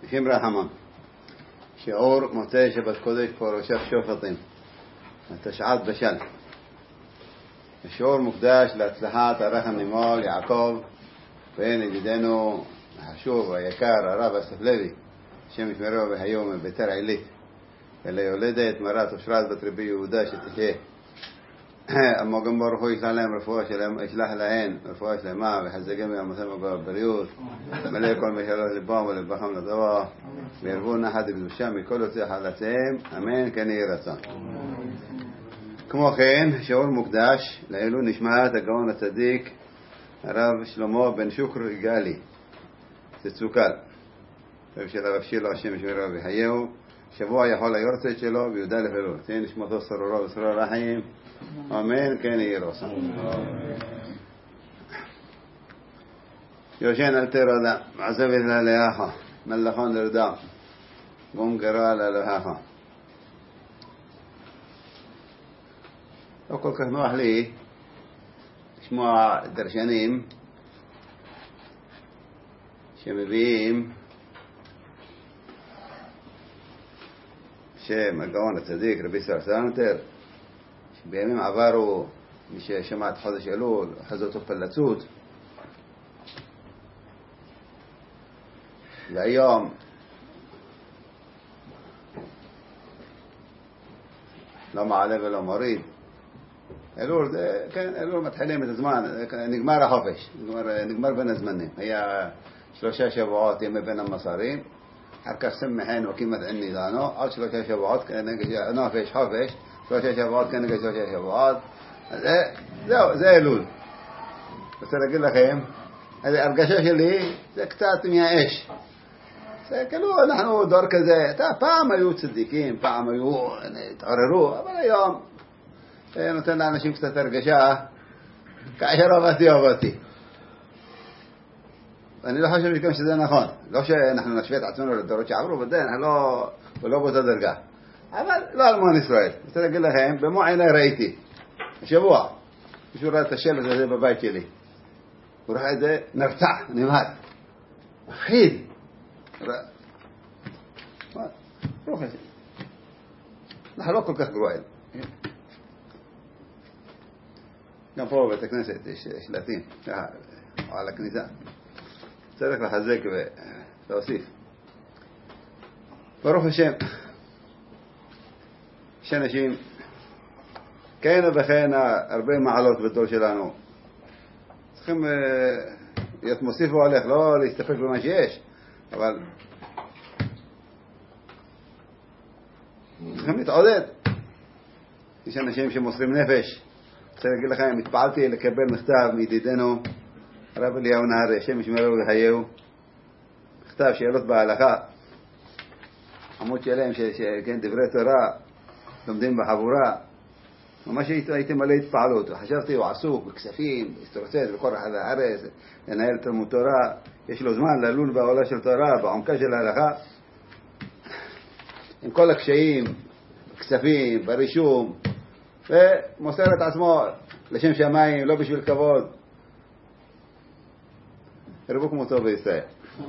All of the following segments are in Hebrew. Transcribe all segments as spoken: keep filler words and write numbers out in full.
השם רחמן. שיעור מוצאי שבת קודש פרשת שופטים, התשע"ט בשל. השיעור מוקדש להצלחת הרב הנמול יעקב בן ידידנו החשוב והיקר הרב אסף לוי, השם ישמרו והיום מביתר עילית, וליולדת מרת אושרת בת רבי יהודה שתחיה. אמו גם ברוך הוא ישלח להם רפואה שלמה, ישלח להן רפואה שלמה וחזקם ויעמסם בבריאות, מלא כל משאלות לבם ולבחם לטובה, וירבו נחת וקדושה מכל יוצאי חלציהם, אמן כן יהי רצון. כמו כן, שיעור מוקדש לעילוי נשמת הגאון הצדיק הרב שלמה בן שוקר יגאלי צצוקל, רב של הרב שילה השם ישמרו ויחייהו. שבוע יכול היורצייט שלו וי"א אלול, תהי נשמתו שרורה ושרורה לחיים, אמן כן יהי רצון. יושן אל תרדה, מעזבת לאלוהיך, מלאכון לרדה, גום גרה לאלוהיך. לא כל כך נוח לי לשמוע דרשנים שמביאים שם הגאון הצדיק רבי שר סלנטר, שבימים עברו מי ששמע את חודש אלול אחז אותו פלצות, והיום לא מעלה ולא מוריד. אלול זה, כן, אלול מתחילים את הזמן, נגמר החופש, נגמר, נגמר בין הזמנים. היה שלושה שבועות ימי בין המסרים, אחר כך סמחנו כמעט עני לנו, עוד שלושה שבועות נופש חופש, שלושה שבועות כנגד שלושה שבועות. זהו, זה אלול. רוצה להגיד לכם, הרגשה שלי זה קצת מייאש. זה כאילו אנחנו דור כזה, פעם היו צדיקים, פעם היו, התעוררו, אבל היום נותן לאנשים קצת הרגשה כאשר עבדתי עבדתי. אני לא חושב שגם שזה נכון, לא שאנחנו נשווה את עצמנו לדורות שעברו, ודאי אנחנו לא, לא באותה דרגה, אבל לא על מון ישראל. אני רוצה להגיד לכם, במו עיני ראיתי השבוע מישהו ראה את השלט הזה בבית שלי, הוא ראה את זה נרצע, נמהר, מפחיד. אנחנו לא כל כך גרועים. גם פה בבית הכנסת יש שלטים על הכניסה, צריך לחזק ולהוסיף. ברוך השם, יש אנשים כן וכן הרבה מעלות בדור שלנו, צריכים להיות מוסיפו עליך, לא להסתפק במה שיש, אבל צריכים להתעודד. יש אנשים שמוסרים נפש. רוצה להגיד לכם, התפעלתי לקבל מכתב מידידנו הרב אליהו נהרי, השם ישמרו ויחייהו, מכתב שאלות בהלכה, עמוד שלם שכן דברי תורה לומדים בחבורה. ממש הייתי מלא התפעלות, חשבתי הוא עסוק בכספים, הסתרוצץ בכל אחד הארץ, לנהל תלמוד תורה, יש לו זמן ללון בעולה של תורה, בעומקה של ההלכה, עם כל הקשיים, בכספים, ברישום, ומוסר את עצמו לשם שמיים, לא בשביל כבוד. הרבו כמותו בישראל.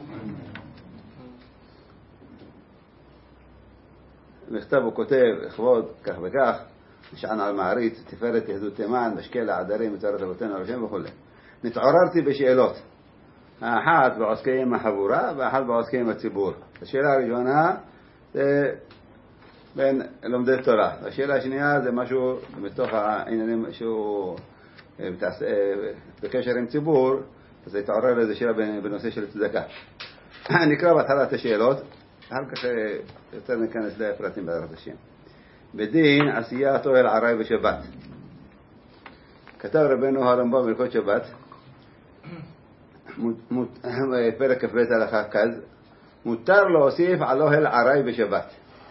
מכתב הוא כותב, לכבוד כך וכך, נשען על מעריץ, תפארת יהדות תימן, משקל העדרים, מצורת אבותינו הראשונים וכו'. נתעוררתי בשאלות. האחת בעוסקי עם החבורה, והאחת בעוסקי עם הציבור. השאלה הראשונה זה בין לומדי תורה. השאלה השנייה זה משהו מתוך העניינים שהוא בקשר עם ציבור, אז התעורר איזו שאלה בנושא של צדקה. נקרא בהתחלה את השאלות, אחר כך יותר ניכנס לפרטים בעזרת השם. בדין עשיית אוהל עראי בשבת. כתב רבנו הרמב"ם בהלכות שבת, פרק כ"ב הלכה כז, מותר להוסיף על אוהל עראי בשבת.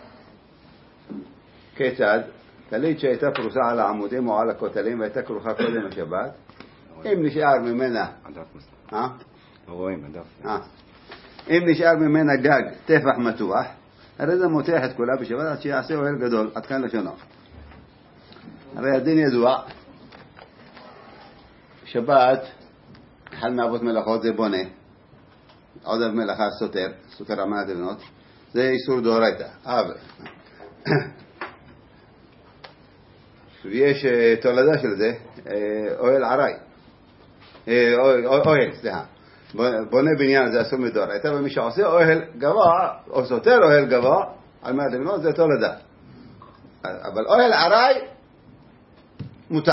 כיצד? טלית שהייתה פרוסה על העמודים או על הכותלים והייתה כרוכה קודם השבת, אם נשאר ממנה אה? רואים, הדף. אה. אם נשאר ממנה גג טפח מתוח, הרי זה מותח את כולה בשבת עד שיעשה אוהל גדול, עד כאן לשונו. הרי הדין ידוע, שבת, אחד מאבות מלאכות זה בונה, עודף מלאכה סותר, סותר אמנת לבנות, זה איסור דאורייתא. אבל ויש תולדה של זה, אוהל עראי, אוהל, סליחה, בונה בניין זה אסור מדאורייתא, ומי שעושה אוהל גבוה, או סותר אוהל גבוה, על מנת לבנות זה תולדה. אבל אוהל עראי מותר.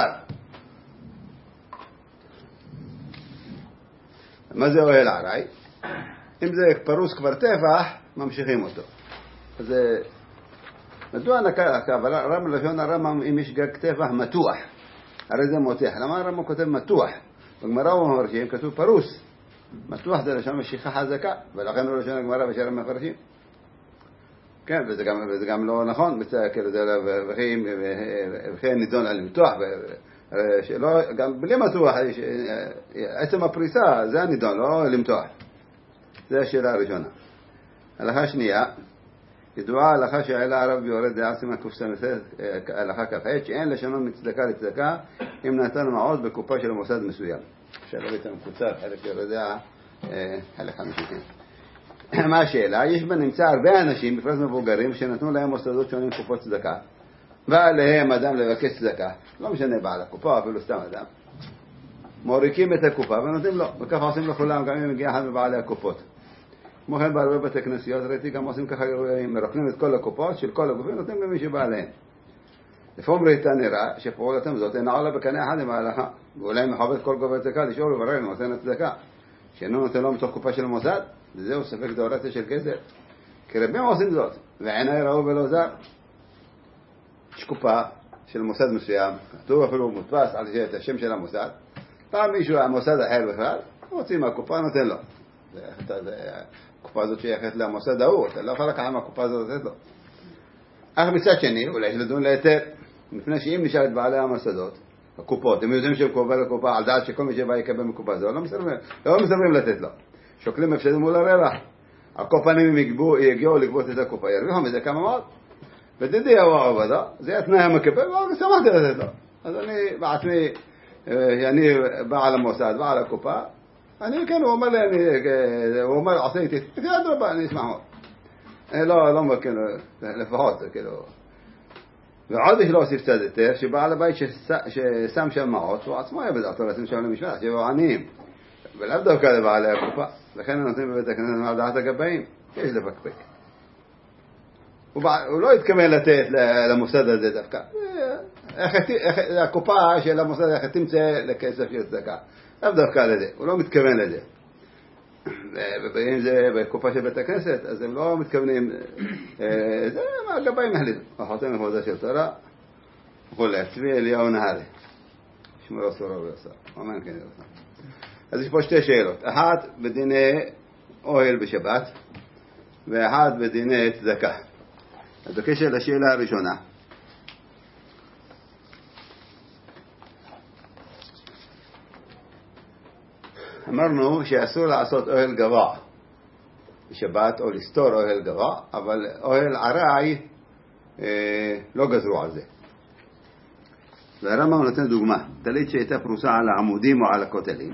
מה זה אוהל עראי? אם זה פרוס כבר טפח, ממשיכים אותו. אז מדוע נקרא, אבל הרמב"ם לשון הרמב"ם אם יש גג טפח מתוח, הרי זה מותח. למה הרמב"ם כותב מתוח? בגמרא הוא אומר שאם כתוב פרוס, מתוח זה לשון משיכה חזקה, ולכן הוא לשון הגמרא בשאר המפרשים. כן, וזה גם, וזה גם לא נכון, וכן נידון על מתוח, שלא, גם בלי מתוח, עצם הפריסה, זה הנידון, לא למתוח. זה השאלה הראשונה. הלכה שנייה, ידועה הלכה שהעלה הרב יורד דעשים הקופסה, הלכה כ"ח, שאין לשנות מצדקה לצדקה, אם נתן מעוז בקופה של מוסד מסוים. שאלה ביתה מקוצר, חלק יורד דעה, חלק חמישים. מה השאלה? יש בנמצא הרבה אנשים, בפרט מבוגרים, שנתנו להם מוסדות שונים קופות צדקה, ועליהם אדם לבקש צדקה, לא משנה בעל הקופה, אפילו סתם אדם, מוריקים את הקופה ונותנים לו, וככה עושים לכולם, גם אם מגיע אחד מבעלי הקופות. כמו כן בהרבה בתי כנסיות, ראיתי גם עושים ככה, מרוקנים את כל הקופות של כל הגופים, נותנים למי שבא עליהם. לפעמים ראיתה נראה שפעולתם זאת אינה עולה בקנה אחד עם ההלכה, ואולי מחובת כל גובה צדקה לשאול וברר אם עושה לצדקה, שאינו נותן לו מתוך קופה של המוסד, וזהו ספק דאורייתא של כסף. כי רבים עושים זאת, ועיני ראו ולא זר. יש קופה של מוסד מסוים, כתוב אפילו מודפס על זה את השם של המוסד, פעם מישהו המוסד אחר בכלל, מוציא מהקופה נותן לו. הקופה הזאת שייכת למוסד ההוא, אתה לא יכול לקחת מהקופה הזאת לתת לו. אך מצד שני, אולי יש לדון להיתר, לפני שאם נשאל את בעלי המוסדות, הקופות, הם יודעים שהם קופה לקופה, על דעת שכל מי שבא יקבל מקופה זו, לא מסרבים לתת לו. שוקלים הפסדים מול הרווח. הקופנים יגיעו לגבות את הקופה, ירוויחו מזה כמה מאוד. ותדעי הוא העבודה, זה התנאי המקבל, ושמחתי לתת לו. אז אני בעצמי, אני בעל המוסד, בעל הקופה, אני כן, הוא אומר לי, הוא אומר, עושה איתי, תגיד רבה, אני אשמע מאוד. לא, לא אומר, כאילו, לפחות, כאילו. ועוד יש לו הוסיף צד יותר, שבעל הבית ששם שם מעות, הוא עצמו היה בדעתו לשים שם למשפט, שבו עניים. ולאו דווקא לבעלי הקופה, לכן הם נותנים בבית הכנסת על דעת הגבאים, יש לפקפק. הוא לא התכוון לתת למוסד הזה דווקא. הקופה של המוסד, איך תמצא לכסף של צדקה. לאו דווקא לזה, הוא לא מתכוון לזה. ואם זה בקופה של בית הכנסת, אז הם לא מתכוונים, זה מה הגבאים מחליטים. החותם לכבודה של תורה, וכולי, צבי אליהו נהרי. שמור אסורה ועשה. אמן כן ירצה. אז יש פה שתי שאלות, אחת בדיני אוהל בשבת, ואחת בדיני צדקה. אז בקשר לשאלה הראשונה, אמרנו שאסור לעשות אוהל גבוה בשבת, או לסתור אוהל גבוה, אבל אוהל עראי אה, לא גזרו על זה. והרמב"ם נותן דוגמה, טלית שהייתה פרוסה על העמודים או על הכותלים,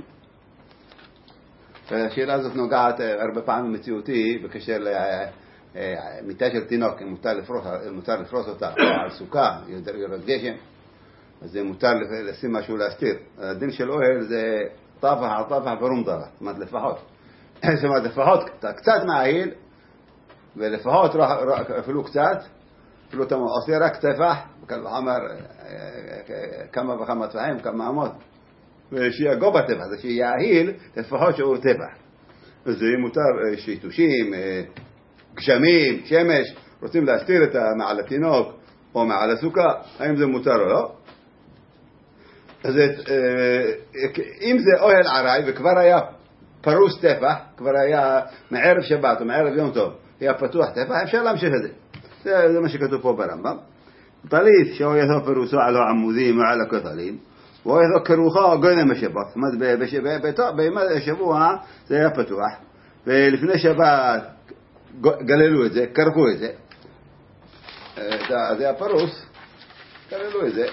והשאלה הזאת נוגעת הרבה פעמים מציאותי בקשר למיטה של תינוק, אם מותר לפרוס, מותר לפרוס אותה על סוכה, יותר יורד גשם, אז זה מותר לשים משהו להסתיר. הדין של אוהל זה טפח על טפח ברומדרה, זאת אומרת לפחות. זאת אומרת לפחות, קצת מעיל, ולפחות אפילו קצת, אפילו אתה עושה רק טפח, קל וחמר כמה וכמה טפחים, כמה עמוד. ושיהיה גובה טפח, זה שיעיל לפחות שהוא טפח. אז זה מותר שיתושים, גשמים, שמש, רוצים להסתיר את מעל התינוק או מעל הסוכה, האם זה מותר או לא? אז אם זה אוהל עראי וכבר היה פרוס טפח, כבר היה מערב שבת או מערב יום טוב, היה פתוח טפח, אפשר להמשיך את זה. זה, זה מה שכתוב פה ברמב"ם. טלית שהוא יתו פרוסו על העמודים ועל הכותלים, ואיזו כרוכה גודם השבת, זאת אומרת, בימי השבוע זה היה פתוח, ולפני שבת גללו את זה, קרקו את זה, זה היה פרוס, גללו את זה.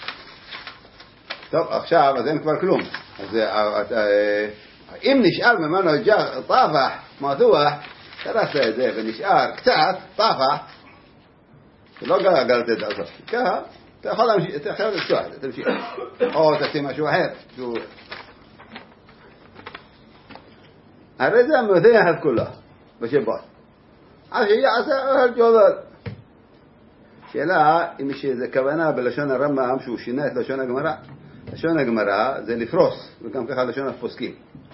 טוב, עכשיו אז אין כבר כלום. אז אם נשאר ממנו טפח מעטוח, תרס את זה ונשאר קצת, טפח, לא גלגלת את זה הסוף. ככה, אתה יכול להמשיך, אתה יכול לפתוח את זה, תמשיך. או תשים משהו אחר. הרי זה המותח את כולו, בשבת. אז שיעשה אוהל ג'ודל. שאלה, אם יש איזו כוונה בלשון הרמב"ם שהוא שינה את לשון הגמרא. לשון הגמרא זה לפרוס, וגם ככה לשון הפוסקים.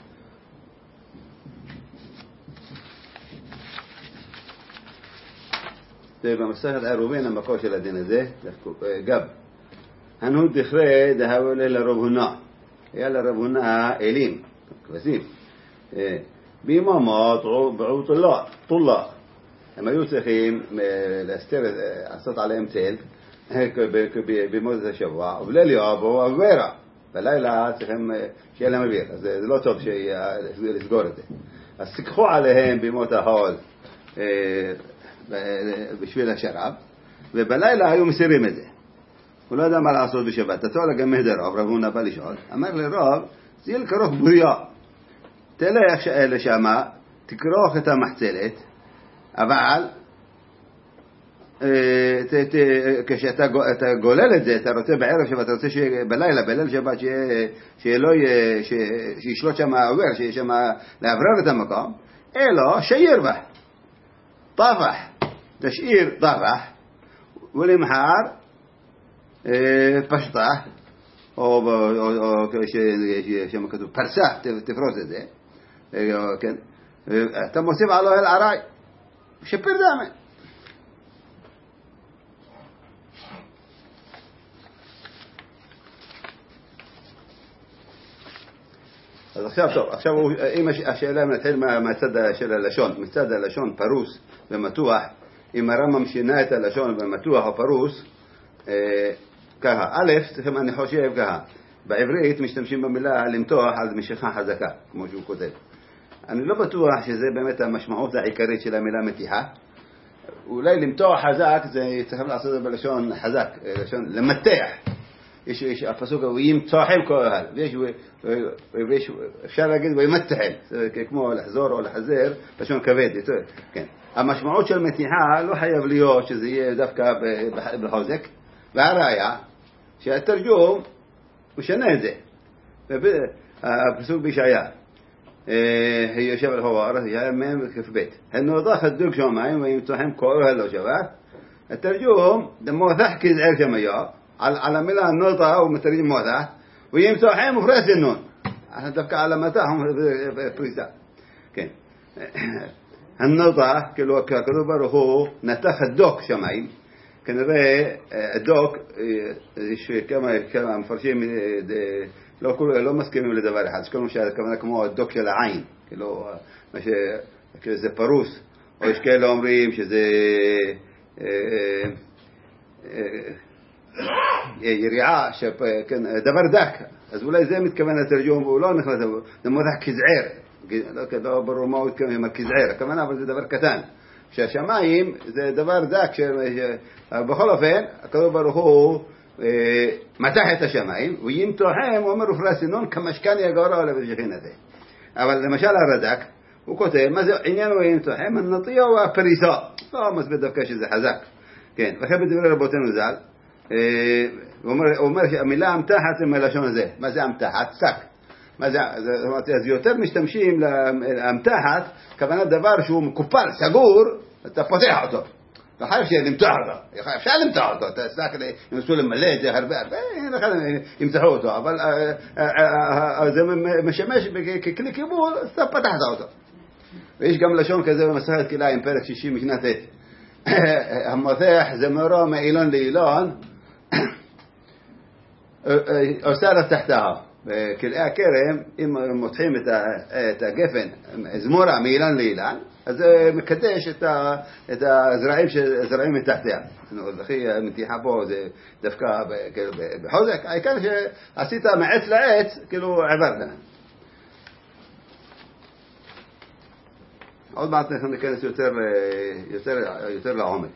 במסכת עירובין המקור של הדין הזה, גב. הנו דכרי דהבו לרב הונא. היה לרב הונא אלים, כבשים. ביממה בעו טולה. הם היו צריכים להסתיר, לעשות עליהם צל, במוזת השבוע, ובליל יבואו אווירה. בלילה צריכים שיהיה להם אוויר, אז זה לא טוב לסגור את זה. אז סיככו עליהם בימות החול בשביל השרב, ובלילה היו מסירים את זה. הוא לא יודע מה לעשות בשבת. תצאו לגמד הרב, רב הונא בא לשאול. אמר לרב, זה יהיה לקרוך בוריה. תלך לשם, תקרוך את המחצלת, אבל כשאתה גולל את זה, אתה רוצה בערב שבת, אתה רוצה שבלילה, בליל שבת, שישלוט שם העובר, שיהיה שם להברר את המקום, אלא שיר בה, טפח, תשאיר טפח, ולמחר פשטה, או שם כתוב פרסה, תפרוס את זה, אתה מוסיף על אוהל עראי, שפר דמה. אז עכשיו טוב, עכשיו אם השאלה נתחיל מהצד של הלשון, מצד הלשון פרוס ומתוח, אם הרמב"ם שינה את הלשון ומתוח או פרוס, ככה, א', צריכים אני חושב ככה, בעברית משתמשים במילה למתוח על משיכה חזקה, כמו שהוא כותב. אני לא בטוח שזה באמת המשמעות העיקרית של המילה מתיחה. אולי למתוח חזק, זה צריכים לעשות את זה בלשון חזק, לשון למתח. יש, יש הפסוק, וימתחם כל אוהל, ויש, אפשר להגיד וימתחם, כמו לחזור או לחזר, לשון כבד, כן. המשמעות של מתיחה לא חייב להיות שזה יהיה דווקא בחוזק, והראיה, שהתרגום משנה את זה. הפסוק בישעיה, هي يشبه الحوار هي مهم كيف بيت هنو ضاخ الدق شمعين ويمتحم كوره لو شبه الترجمة دمو ثحكي زعير شمية على على ملا النقطة أو مترجم موضع ويمتحم وفرس النون عشان تفكر على متاهم فريسا كين النقطة كل كلو بره نتاخ الدق شمعين كان رأي الدق إيش كما كما مفرشين לא כולם לא מסכימים לדבר אחד, שכל משל כמובן כמו הדוק של העין, כאילו זה פרוס, או יש כאלה אומרים שזה יריעה, דבר דק, אז אולי זה מתכוון לתרגום, והוא לא נכנס, זה מודח כזעיר, לא ברור מה הוא מתכוון עם הכזעיר, הכוונה אבל זה דבר קטן, שהשמיים זה דבר דק, בכל אופן, הקדוש ברוך הוא מתח את השמיים, וימתחם, הוא אומר ופרס סינון, כמשכן יגורה עליו בשכינתה. אבל למשל הרד"ק, הוא כותב, מה זה עניין הוא ימתחם? הנטייה הוא הפריסה. לא מסביר דווקא שזה חזק. כן, וכן בדברי רבותינו ז"ל, הוא אומר שהמילה המתחת זה מהלשון הזה. מה זה המתחת? שק. מה זה? אז יותר משתמשים להמתחת, כוונה דבר שהוא מקופל, סגור, אתה פותח אותו. לא חייב למתוח אותו, אפשר למתוח אותו, אתה סלח לי, אם עשו למלא את זה הרבה, ימתחו אותו, אבל זה משמש ככלי קיבול, אז אתה פתחת אותו. ויש גם לשון כזה במסכת כלאיים, פרק שישי משנה ט', המותח זה מאורו מאילון לאילון, עושה לה תחתיה. בכלאי הכרם, אם מותחים את הגפן, זמורה מאילן לאילן, אז זה מקדש את הזרעים שזרעים מתחתיה. הכי המתיחה פה זה דווקא בחוזק. העיקר שעשית מעץ לעץ, כאילו עברת. עוד מעט אנחנו ניכנס יותר לעומק.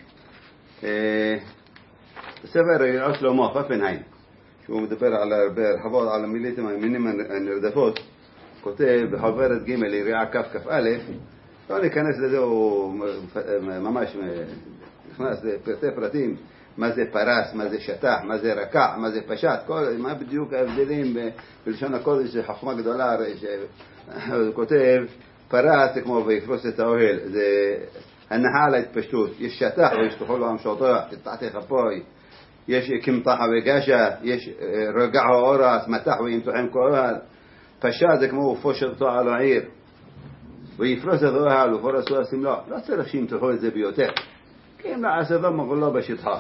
בספר יראות שלמה, פפנהיים, שהוא מדבר על הרחבות, על המילים המינים הנרדפות, כותב בחוברת ג' יריעה כף כף א', לא ניכנס לזה, הוא ממש נכנס לפרטי פרטים, מה זה פרס, מה זה שטח, מה זה רקע, מה זה פשט, כל, מה בדיוק ההבדלים בלשון הקודש, זה חוכמה גדולה, הוא כותב, פרס זה כמו ויפרוס את האוהל, זה הנחה על ההתפשטות, יש שטח ויש תוכל לו המשותו, תתחתך הפוי, יש כמתחה וגשה, יש רגע האורס, מתח וימתוחם קורל, פשט זה כמו ופושרתו על העיר, ויפרוס את האוהל ופורסו הסמלו, לא צריך שימתוחו את זה ביותר, כי אם לעשבה מגולו בשטחה.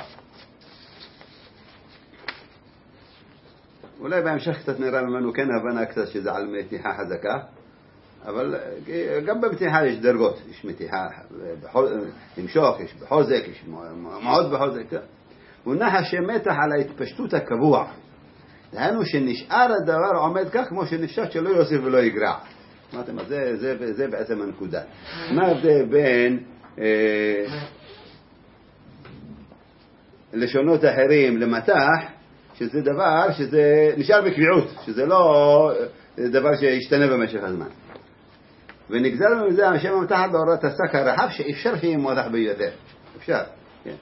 אולי בהמשך קצת נראה לנו כן הבנה קצת שזה על מתיחה חזקה, אבל גם במתיחה יש דרגות, יש מתיחה למשוך, יש בחוזק, יש מאוד בחוזק. הוא נחה שמתח על ההתפשטות הקבוע. דהיינו שנשאר הדבר עומד כך כמו שנפשט שלא יוסיף ולא יגרע. אמרתם, זה, זה, זה בעצם הנקודה. מה ההבדל בין אה, לשונות אחרים למתח, שזה דבר שזה נשאר בקביעות, שזה לא דבר שישתנה במשך הזמן. ונגזר מזה השם המתחת בהוראת השק הרחב שאפשר שיהיה מותח ביותר. אפשר, כן.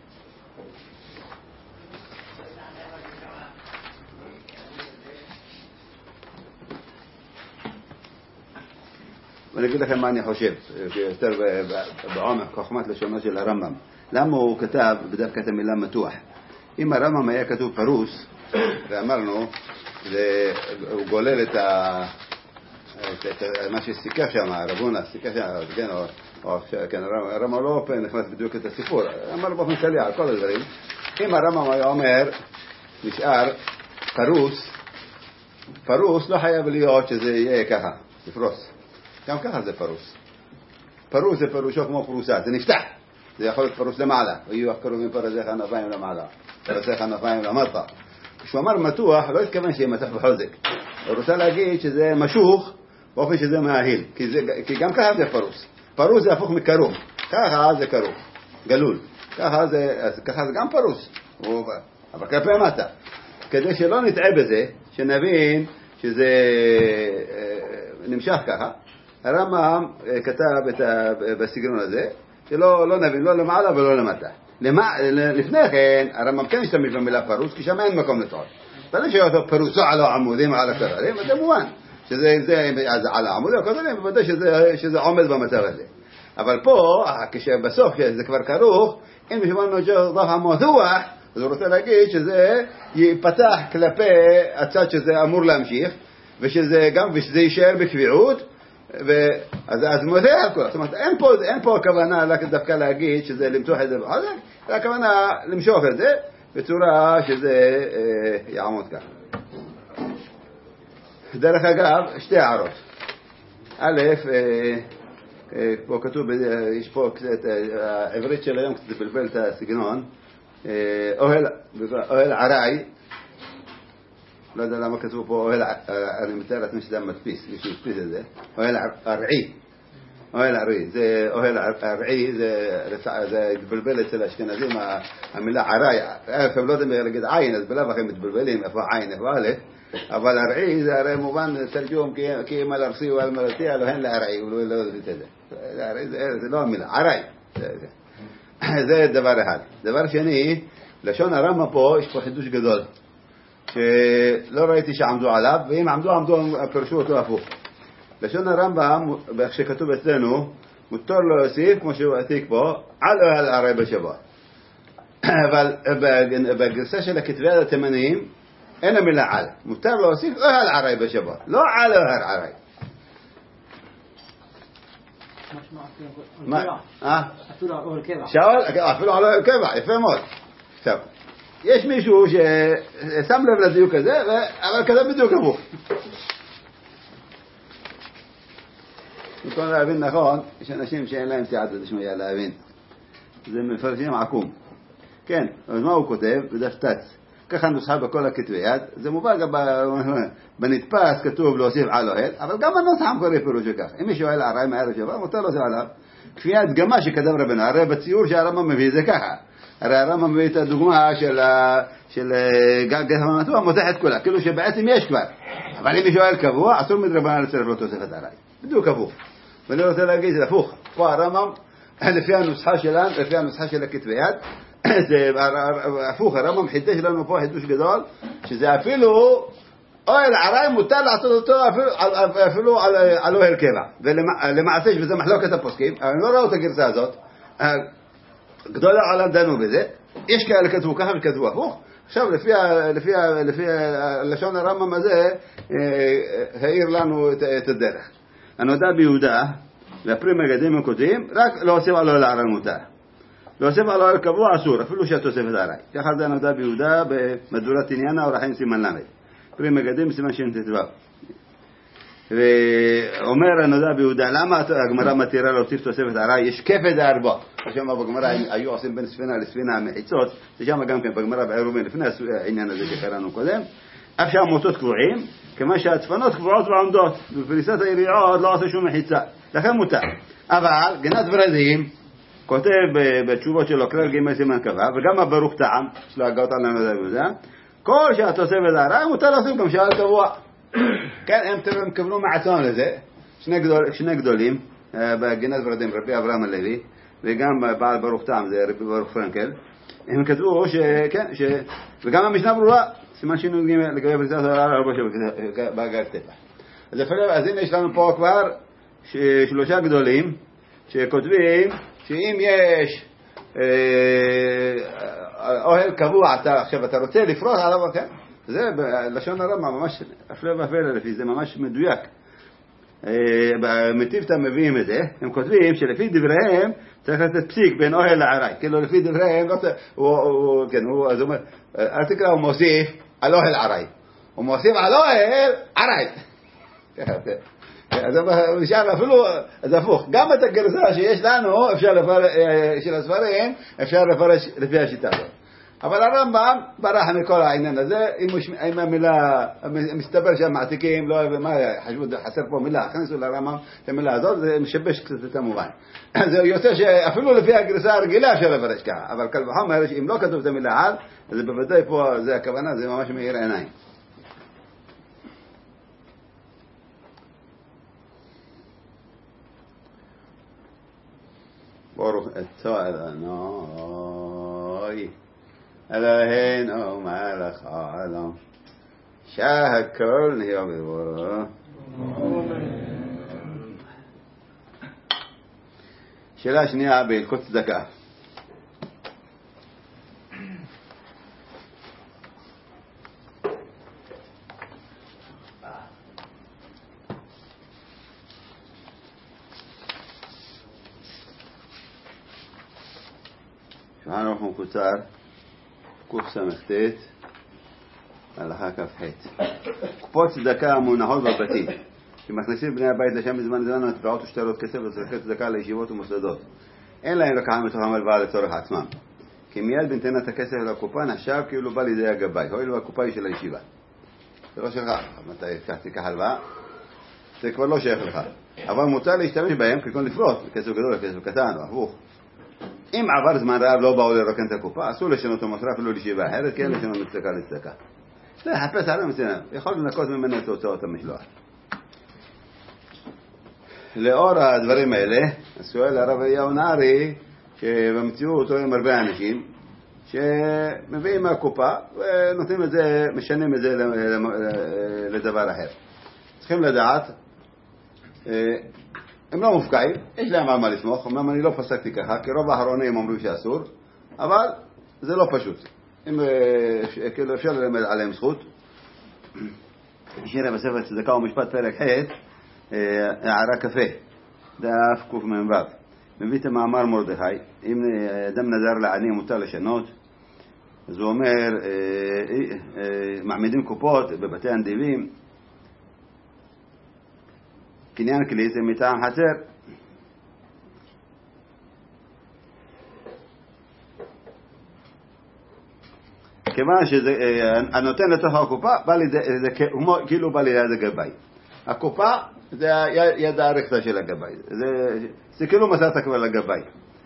ואני אגיד לכם מה אני חושב, יותר בעומק, חוכמת לשונו של הרמב"ם. למה הוא כתב בדווקא את המילה מתוח? אם הרמב"ם היה כתוב פרוס, ואמרנו, הוא גולל את ה... מה שסיכך שם, הרבונה, סיכך שם, כן, או, כן, הרמב"ם לא נכנס בדיוק את הסיפור, אמר באופן כללי על כל הדברים. אם הרמב"ם היה אומר, נשאר פרוס, פרוס לא חייב להיות שזה יהיה ככה, לפרוס. גם ככה זה פרוס. פרוס זה פרושו כמו פרוסה, זה נפתח. זה יכול להיות פרוס למעלה, ויהיו קרובים פרזי חנפיים למעלה, פרזי חנפיים למטה. כשהוא אמר מתוח, לא התכוון שיהיה מתח בחוזק. הוא רוצה להגיד שזה משוך, באופן שזה מההיל. כי, זה, כי גם ככה זה פרוס. פרוס זה הפוך מקרוב. ככה זה קרוב, גלול. ככה זה, ככה זה גם פרוס. הוא, אבל כלפי מטה. כדי שלא נטעה בזה, שנבין שזה נמשך ככה, הרמב"ם כתב את ה, בסגנון הזה, שלא לא נבין, לא למעלה ולא למטה. למה, לפני כן, הרמב"ם כן השתמש במילה פרוס, כי שם אין מקום לטעות. אבל שאותו פרוסו על העמודים, על הקררים, זה מובן. שזה זה, על העמודים, הקררים, בוודאי שזה, שזה עומד במצב הזה. אבל פה, כשבסוף זה כבר כרוך, אם בשבילנו דף המותוח, אז הוא רוצה להגיד שזה ייפתח כלפי הצד שזה אמור להמשיך, ושזה גם, ושזה יישאר בקביעות, ואז אז מותח הכל. זאת אומרת, אין פה, אין פה הכוונה דווקא להגיד שזה למתוח את זה בחזק, אלא הכוונה למשוך את זה בצורה שזה אה, יעמוד כך. דרך אגב, שתי הערות. א', אה, אה, פה כתוב, יש פה קצת, העברית של היום קצת בלבל את הסגנון, אה, אוהל, אוהל עראי, לא יודע למה כתבו פה אוהל, אני מתאר לעצמי שזה מדפיס, מישהו מדפיס את זה, אוהל עראי, אוהל עראי, זה אוהל עראי, זה מתבלבל אצל האשכנזים, המילה עראי, הם לא יודעים להגיד עין, אז בלב אחרי מתבלבלים, איפה עין, איפה א', אבל עראי זה הרי מובן תרגום, כי אם על ארסי ועל מלטי, אלוהן לעראי, הוא לא יודע את זה, זה לא המילה, עראי, זה דבר אחד. דבר שני, לשון הרמב"ם פה, יש פה חידוש גדול, שלא ראיתי שעמדו עליו, ואם עמדו, עמדו, פרשו אותו הפוך. לשון הרמב"ם, באיך שכתוב אצלנו, מותר לו להוסיף, כמו שהוא עתיק פה, על אוהל עראי בשבת. אבל בגרסה של הכתבי יד התימניים, אין המילה על. מותר להוסיף אוהל עראי בשבת, לא על אוהל עראי. מה? אפילו על אוהל קבע. אפילו על אוהל קבע, יפה מאוד. עכשיו, יש מישהו ששם לב לדיוק הזה, אבל כזה בדיוק הפוך. במקום להבין נכון, יש אנשים שאין להם תיעד לשמיע להבין. זה מפרשים עקום. כן, אז מה הוא כותב? בדף תץ. ככה נוסחה בכל הכתבי יד. זה מובן גם בנתפס כתוב להוסיף על אוהל, אבל גם הנוסח המקורי פירושו כך. אם מישהו אוהל עראי מערב שבת, מותר להוסיף עליו. כפי הדגמה שכתב רבנו, הרי בציור שהרמב"ם מביא זה ככה. הרי הרמב"ם מביא את הדוגמה של של גז המתוח, מותח את כולה, כאילו שבעצם יש כבר. אבל אם מישהו אוהל קבוע, אסור מדרבנן לצרף לו תוספת עראי. בדיוק קבוע. ואני רוצה להגיד, זה הפוך. פה הרמב"ם, לפי הנוסחה שלנו, לפי הנוסחה של הכתבי יד, זה הפוך, הרמב"ם חידש לנו פה חידוש גדול, שזה אפילו אוהל עראי מותר לעשות אותו אפילו, אפילו על, על אוהל קבע. ולמעשה, וזה מחלוקת הפוסקים, אני לא רואה את הגרסה הזאת, גדול העולם דנו בזה, יש כאלה כתבו ככה וכתבו הפוך. עכשיו, לפי, לפי, לפי לשון הרמב"ם הזה, העיר לנו את, את הדרך. הנודע ביהודה, והפרי מגדים כותבים, רק להוסיף על אוהל עראי מותר. להוסיף על אוהל קבוע אסור, אפילו שהתוספת עראי. ככה זה הנודע ביהודה במדורת עניינה אורחים סימן למד. פרי מגדים סימן שין תתבב. ואומר הנודע ביהודה, למה הגמרא מתירה להוסיף תוספת עראי? יש כפל דארבע. שם בגמרא היו עושים בין ספינה לספינה המחיצות, ששם גם כן בגמרא בעירובין, לפני העניין הזה שקראנו קודם, אף שהמוטות קבועים, כמה שהצפנות קבועות ועומדות, בפריסת היריעות לא עושה שום מחיצה, לכן מותר. אבל גנת ורדים, כותב בתשובות שלו כלל ג' סימן קבע, וגם הברוך טעם, יש לו הגאות על הנודע ביהודה, כל שהתוספת עראי מותר להוסיף גם שער קבוע. כן, הם תראו, הם כוונו מעצמם לזה, שני, גדול, שני גדולים, בגינת ורדים, רבי אברהם הלוי, וגם בעל ברוך טעם, זה רבי ברוך פרנקל, הם כתבו ש... כן, ש... וגם המשנה ברורה, סימן שינו לגבי פריסת העראי הרבה שבגר טבע. אז אפילו, אז הנה יש לנו פה כבר ש... שלושה גדולים, שכותבים שאם יש אוהל קבוע, אתה, עכשיו אתה רוצה לפרוס עליו, כן? זה בלשון הרמב"ם ממש הפלא ופלא, לפי זה ממש מדויק. במטיבתא מביאים את זה, הם כותבים שלפי דבריהם צריך לתת פסיק בין אוהל לעראי, כאילו לפי דבריהם, כן, אז הוא אומר, אל תקרא, הוא מוסיף על אוהל עראי, הוא מוסיף על אוהל עראי. אז הוא נשאר אפילו, אז הפוך, גם את הגרסה שיש לנו, אפשר לפרש, של הספרים, אפשר לפרש לפי השיטה הזאת. אבל הרמב"ם ברח מכל העניין הזה, אם המילה, מסתבר שהמעתיקים, לא, מה חשבו, חסר פה מילה, הכניסו לרמב"ם את המילה הזאת, זה משבש קצת את המובן. זה יוצא שאפילו לפי הגרסה הרגילה אפשר לפרש ככה, אבל קל וחומר, אם לא כתוב את המילה על, אז בוודאי פה, זה הכוונה, זה ממש מאיר עיניים. ברוך אתה אדוני אלוהינו מלך העולם שהכל נהיה בדברו. שאלה שנייה בהלכות צדקה. שולחן ערוך מקוצר קס"ט הלכה כ"ח. קופות צדקה המונחות בבתים שמכניסים בני הבית לשם בזמן זמן מטבעות ושטרות כסף וצריכי צדקה לישיבות ומוסדות, אין להם לקחה מתוכם הלוואה לצורך עצמם, כי מיד בנתינת הכסף לקופה נחשב כאילו בא לידי הגבאי, הואיל והקופה היא של הישיבה, זה לא שלך. מתי תיקח הלוואה זה כבר לא שייך לך, אבל מותר להשתמש בהם כגון לפרוט כסף גדול לכסף קטן או הפוך. אם עבר זמן רב לא באו לרוקן את הקופה, אסור לשנות המטרה אפילו לישיבה אחרת, כן לשנות מצדקה לצדקה. זה חפש עליהם מצוין, יכול לנקות ממנה את הוצאות המשלוח. לאור הדברים האלה, שואל הרב אליהו נהרי, שבמציאות רואים הרבה אנשים, שמביאים מהקופה ונותנים את זה, משנים את זה לדבר אחר. צריכים לדעת, הם לא מופקעים, יש להם על מה לסמוך, אמנם אני לא פסקתי ככה, כי רוב האחרונים אומרים שאסור, אבל זה לא פשוט. אם כאילו אפשר ללמד עליהם זכות. שירה בספר צדקה ומשפט פרק ח' הערה קפה, דף קמ"ו, מביא את המאמר מרדכי, אם אדם נזר לעני מותר לשנות, אז הוא אומר, מעמידים קופות בבתי הנדיבים, קניין כלי זה מטעם חצר. כיוון שהנותן לתוך הקופה, זה כאילו בא ליד הגבאי. הקופה זה יד הארכתה של הגבאי. זה כאילו מסרת כבר לגבאי.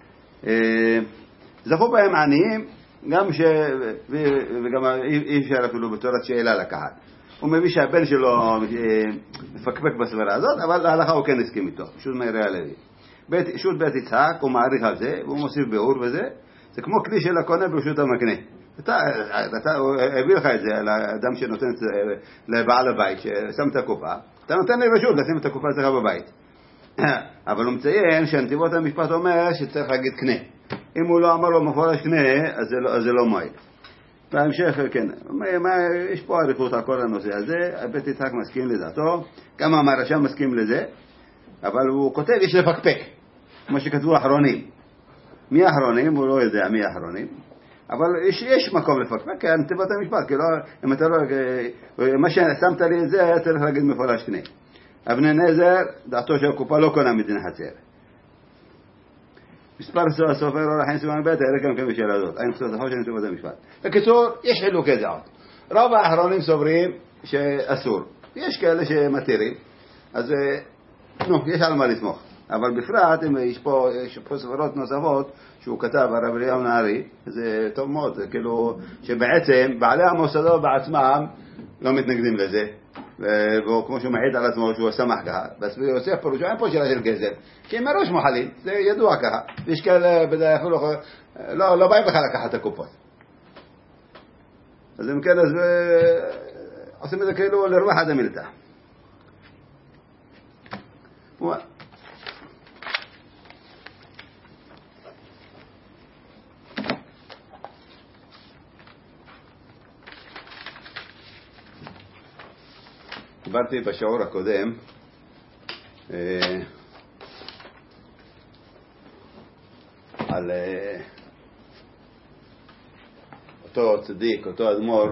זכו בהם עניים, גם ש... וגם אי אפשר אפילו בתורת שאלה לקחת. הוא מביא שהבן שלו מפקפק בסברה הזאת, אבל להלכה הוא כן הסכים איתו, שו"ת מאירי הלוי. שו"ת בית יצחק, הוא מעריך על זה, והוא מוסיף ביאור וזה, זה כמו כלי של הקונה ברשות המקנה. אתה, אתה, הוא הביא לך את זה, לאדם שנותן לבעל הבית, ששם את הקופה, אתה נותן לי רשות לשים את הקופה אצלך בבית. אבל הוא מציין שהנתיבות המשפט אומר שצריך להגיד קנה. אם הוא לא אמר לו מפורש קנה, אז זה לא, אז זה לא מועיל. בהמשך, כן, מה, מה, יש פה עריכות על כל הנושא הזה, בית יצחק מסכים לדעתו, גם המהרש"א מסכים לזה, אבל הוא כותב, יש לפקפק, כמו שכתבו האחרונים. מי האחרונים? הוא לא יודע מי האחרונים, אבל יש, יש מקום לפקפק, כי הנתיבות המשפט, כי לא, אם אתה לא, מה ששמת לי את זה, צריך להגיד מפורש קנה. אבני נזר, דעתו שהקופה לא קונה מדין חצר. מספר סופר אורח חיים סימן ב' העלה גם כן בשאלה הזאת. אין קצת החושן נתיבות המשפט. בקיצור, יש חילוקי דעות. רוב האחרונים סוברים שאסור. יש כאלה שמתירים, אז נו, יש על מה לתמוך. אבל בפרט, אם יש פה, יש פה ספרות נוספות שהוא כתב, הרב אליהו נהרי, זה טוב מאוד, זה כאילו שבעצם בעלי המוסדות בעצמם לא מתנגדים לזה. והוא כמו שהוא מעיד על עצמו שהוא שמח ככה, אז הוא עושה פירושו, אין פה שאלה של גזל, כי הם מראש מוחלים, זה ידוע ככה, יש כאלה בדרך כלל לא, לא באים בכלל לקחת את הקופות. אז אם כן, אז עושים את זה כאילו לרווח עד המילתא. דיברתי בשיעור הקודם אה, על אה, אותו צדיק, אותו אדמו"ר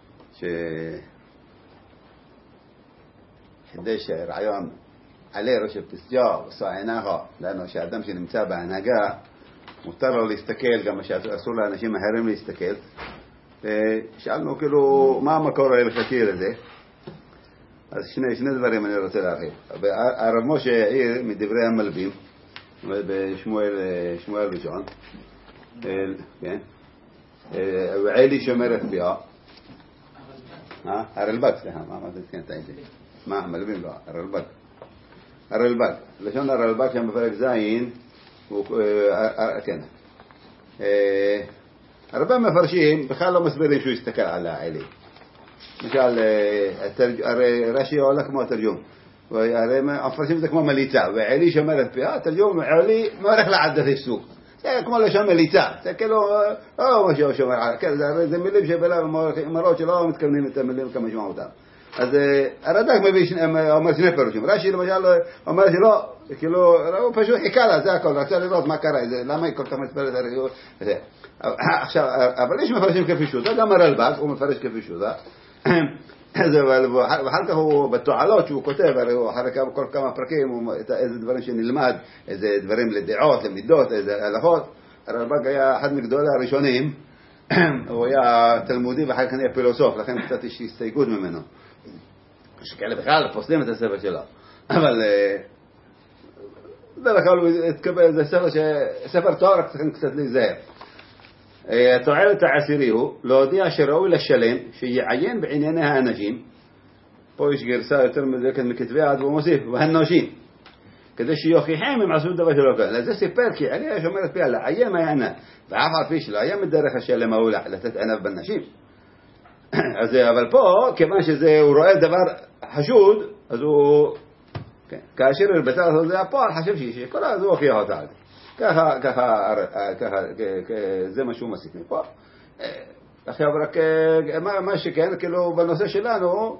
שחידש רעיון עלי ראש הפסגה עושה עינך, לנו שהאדם שנמצא בהנהגה מותר לו להסתכל גם מה שאסור לאנשים אחרים להסתכל. שאלנו כאילו מה המקור ההלכתי לזה, אז שני, שני דברים אני רוצה להרחיב. הרב משה העיר מדברי המלבים בשמואל שמואל ראשון, כן, ועלי שומרת פיה, הרלב"ג, סליחה, מה אמרת? כן, טעיתי. מה, המלבים? לא, הרלב"ג. הרלב"ג, לשון הרלב"ג שם בפרק זין, כן. הרבה מפרשים בכלל לא מסבירים שהוא יסתכל על העלי. למשל, הרי רש"י עולה כמו התרגום, הרי המפרשים זה כמו מליצה, ועלי שומרת פיה, התרגום עלי מערך לעדת עיסוק. זה כמו לשון מליצה, זה כאילו, לא מה שהוא שומר, זה מילים שבלה מראות שלא מתכוונים את המילים כמשמע אותם. אז הרד"ק אומר שני פירושים, רש"י למשל אומר שלא, כאילו, הוא פשוט חיכה לה, זה הכל, רצה לראות מה קרה, למה היא כל כך מספרת הריאות, עכשיו, אבל יש מפרשים כפי שוטה, גם הרלב"ג הוא מפרש כפי שוטה, ואחר כך הוא בתועלות שהוא כותב, הרי הוא אחרי כל כמה פרקים, איזה דברים שנלמד, איזה דברים לדעות, למידות, איזה הלכות. הרלב"ג היה אחד מגדולי הראשונים, הוא היה תלמודי ואחר כך היה פילוסוף, לכן קצת יש הסתייגות ממנו. שכאלה בכלל פוסלים את הספר שלו. אבל בדרך כלל הוא התקבל, זה ספר תואר, רק צריכים קצת להיזהר. התועלת העשירי הוא להודיע שראוי לשלם שיעיין בענייני האנשים, פה יש גרסה יותר מדויקת מכתבי עד והוא מוסיף, והנושים, כדי שיוכיחם אם עשו דבר שלא כאן. לזה סיפר כי עליה שומרת פיה לעיין העיינה, ואף על פי שלא היה מדרך השלם ההוא לתת עיניו בנשים. אז אבל פה, כיוון שזה הוא רואה דבר חשוד, אז הוא, כן, כאשר הרבצה לעשות זה הפועל, חשב שהיא שכל אז הוא הוכיח אותה. ככה, ככה, ככה, זה מה שהוא מסיק מפה. עכשיו רק, מה שכן, כאילו בנושא שלנו,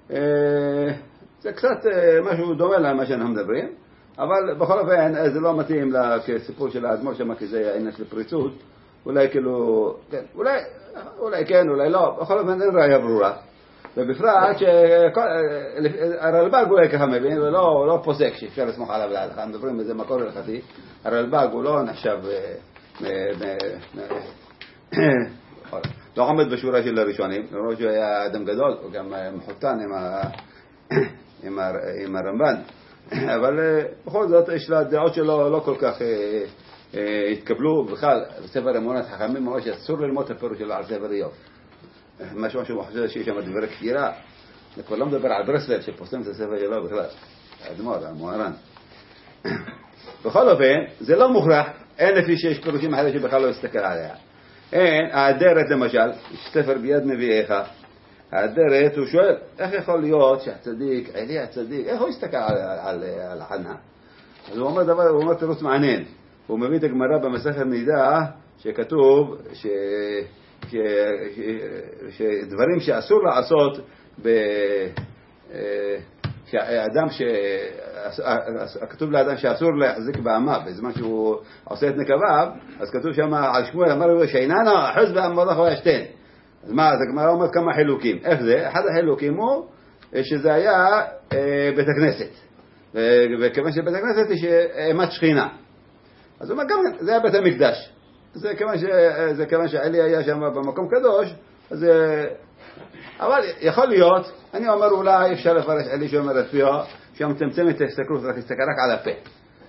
זה קצת משהו דומה למה שאנחנו מדברים, אבל בכל אופן זה לא מתאים לסיפור של האדמו"ר שם, כי זה העניין של פריצות, אולי כאילו, כן, אולי, אולי כן, אולי לא, בכל אופן אין ראיה ברורה. ובפרט שהרלב"ג הוא ככה מבין, ולא לא פוסק שאפשר לסמוך עליו להלכה, מדברים בזה מקור הלכתי, הרלב"ג הוא לא נחשב, לא עומד בשורה של הראשונים, למרות שהוא היה אדם גדול, הוא גם מחותן עם הרמב"ן, אבל בכל זאת יש לה דעות שלו לא כל כך התקבלו, בכלל בספר אמונת חכמים ממש אסור ללמוד את הפירוש שלו על ספר איוב. משהו שהוא חושב שיש שם דברי כתירה, זה כבר לא מדבר על ברסלב שפוסם את הספר שלו בכלל, האדמו"ר, המוהר"ן. בכל אופן, זה לא מוכרח, אין לפי שיש פירושים אחרים שבכלל לא יסתכל עליה. אין, האדרת למשל, יש ספר ביד נביאיך, האדרת, הוא שואל, איך יכול להיות שהצדיק, עלי הצדיק, איך הוא יסתכל על, על, על החנה? אז הוא אומר דבר, הוא אומר תירוץ מעניין. הוא מביא את הגמרא במסכת נידה, שכתוב ש, ש, ש, שדברים שאסור לעשות ב... שהאדם ש... כתוב לאדם שאסור להחזיק באמה בזמן שהוא עושה את נקביו, אז כתוב שם על שמואל אמר לו שאיננו אחוז באמודך וישתן. אז מה, אז הגמרא אומרת כמה חילוקים. איך זה? אחד החילוקים הוא שזה היה בית הכנסת, וכיוון שבית הכנסת יש אימת שכינה, אז הוא אומר גם זה היה בית המקדש, זה כיוון, ש... זה כיוון שעלי היה שם במקום קדוש, אז אבל יכול להיות, אני אומר אולי אפשר לפרש עלי שאומר את פיו, שהמצמצם את ההסתכלות רק להסתכל רק על הפה.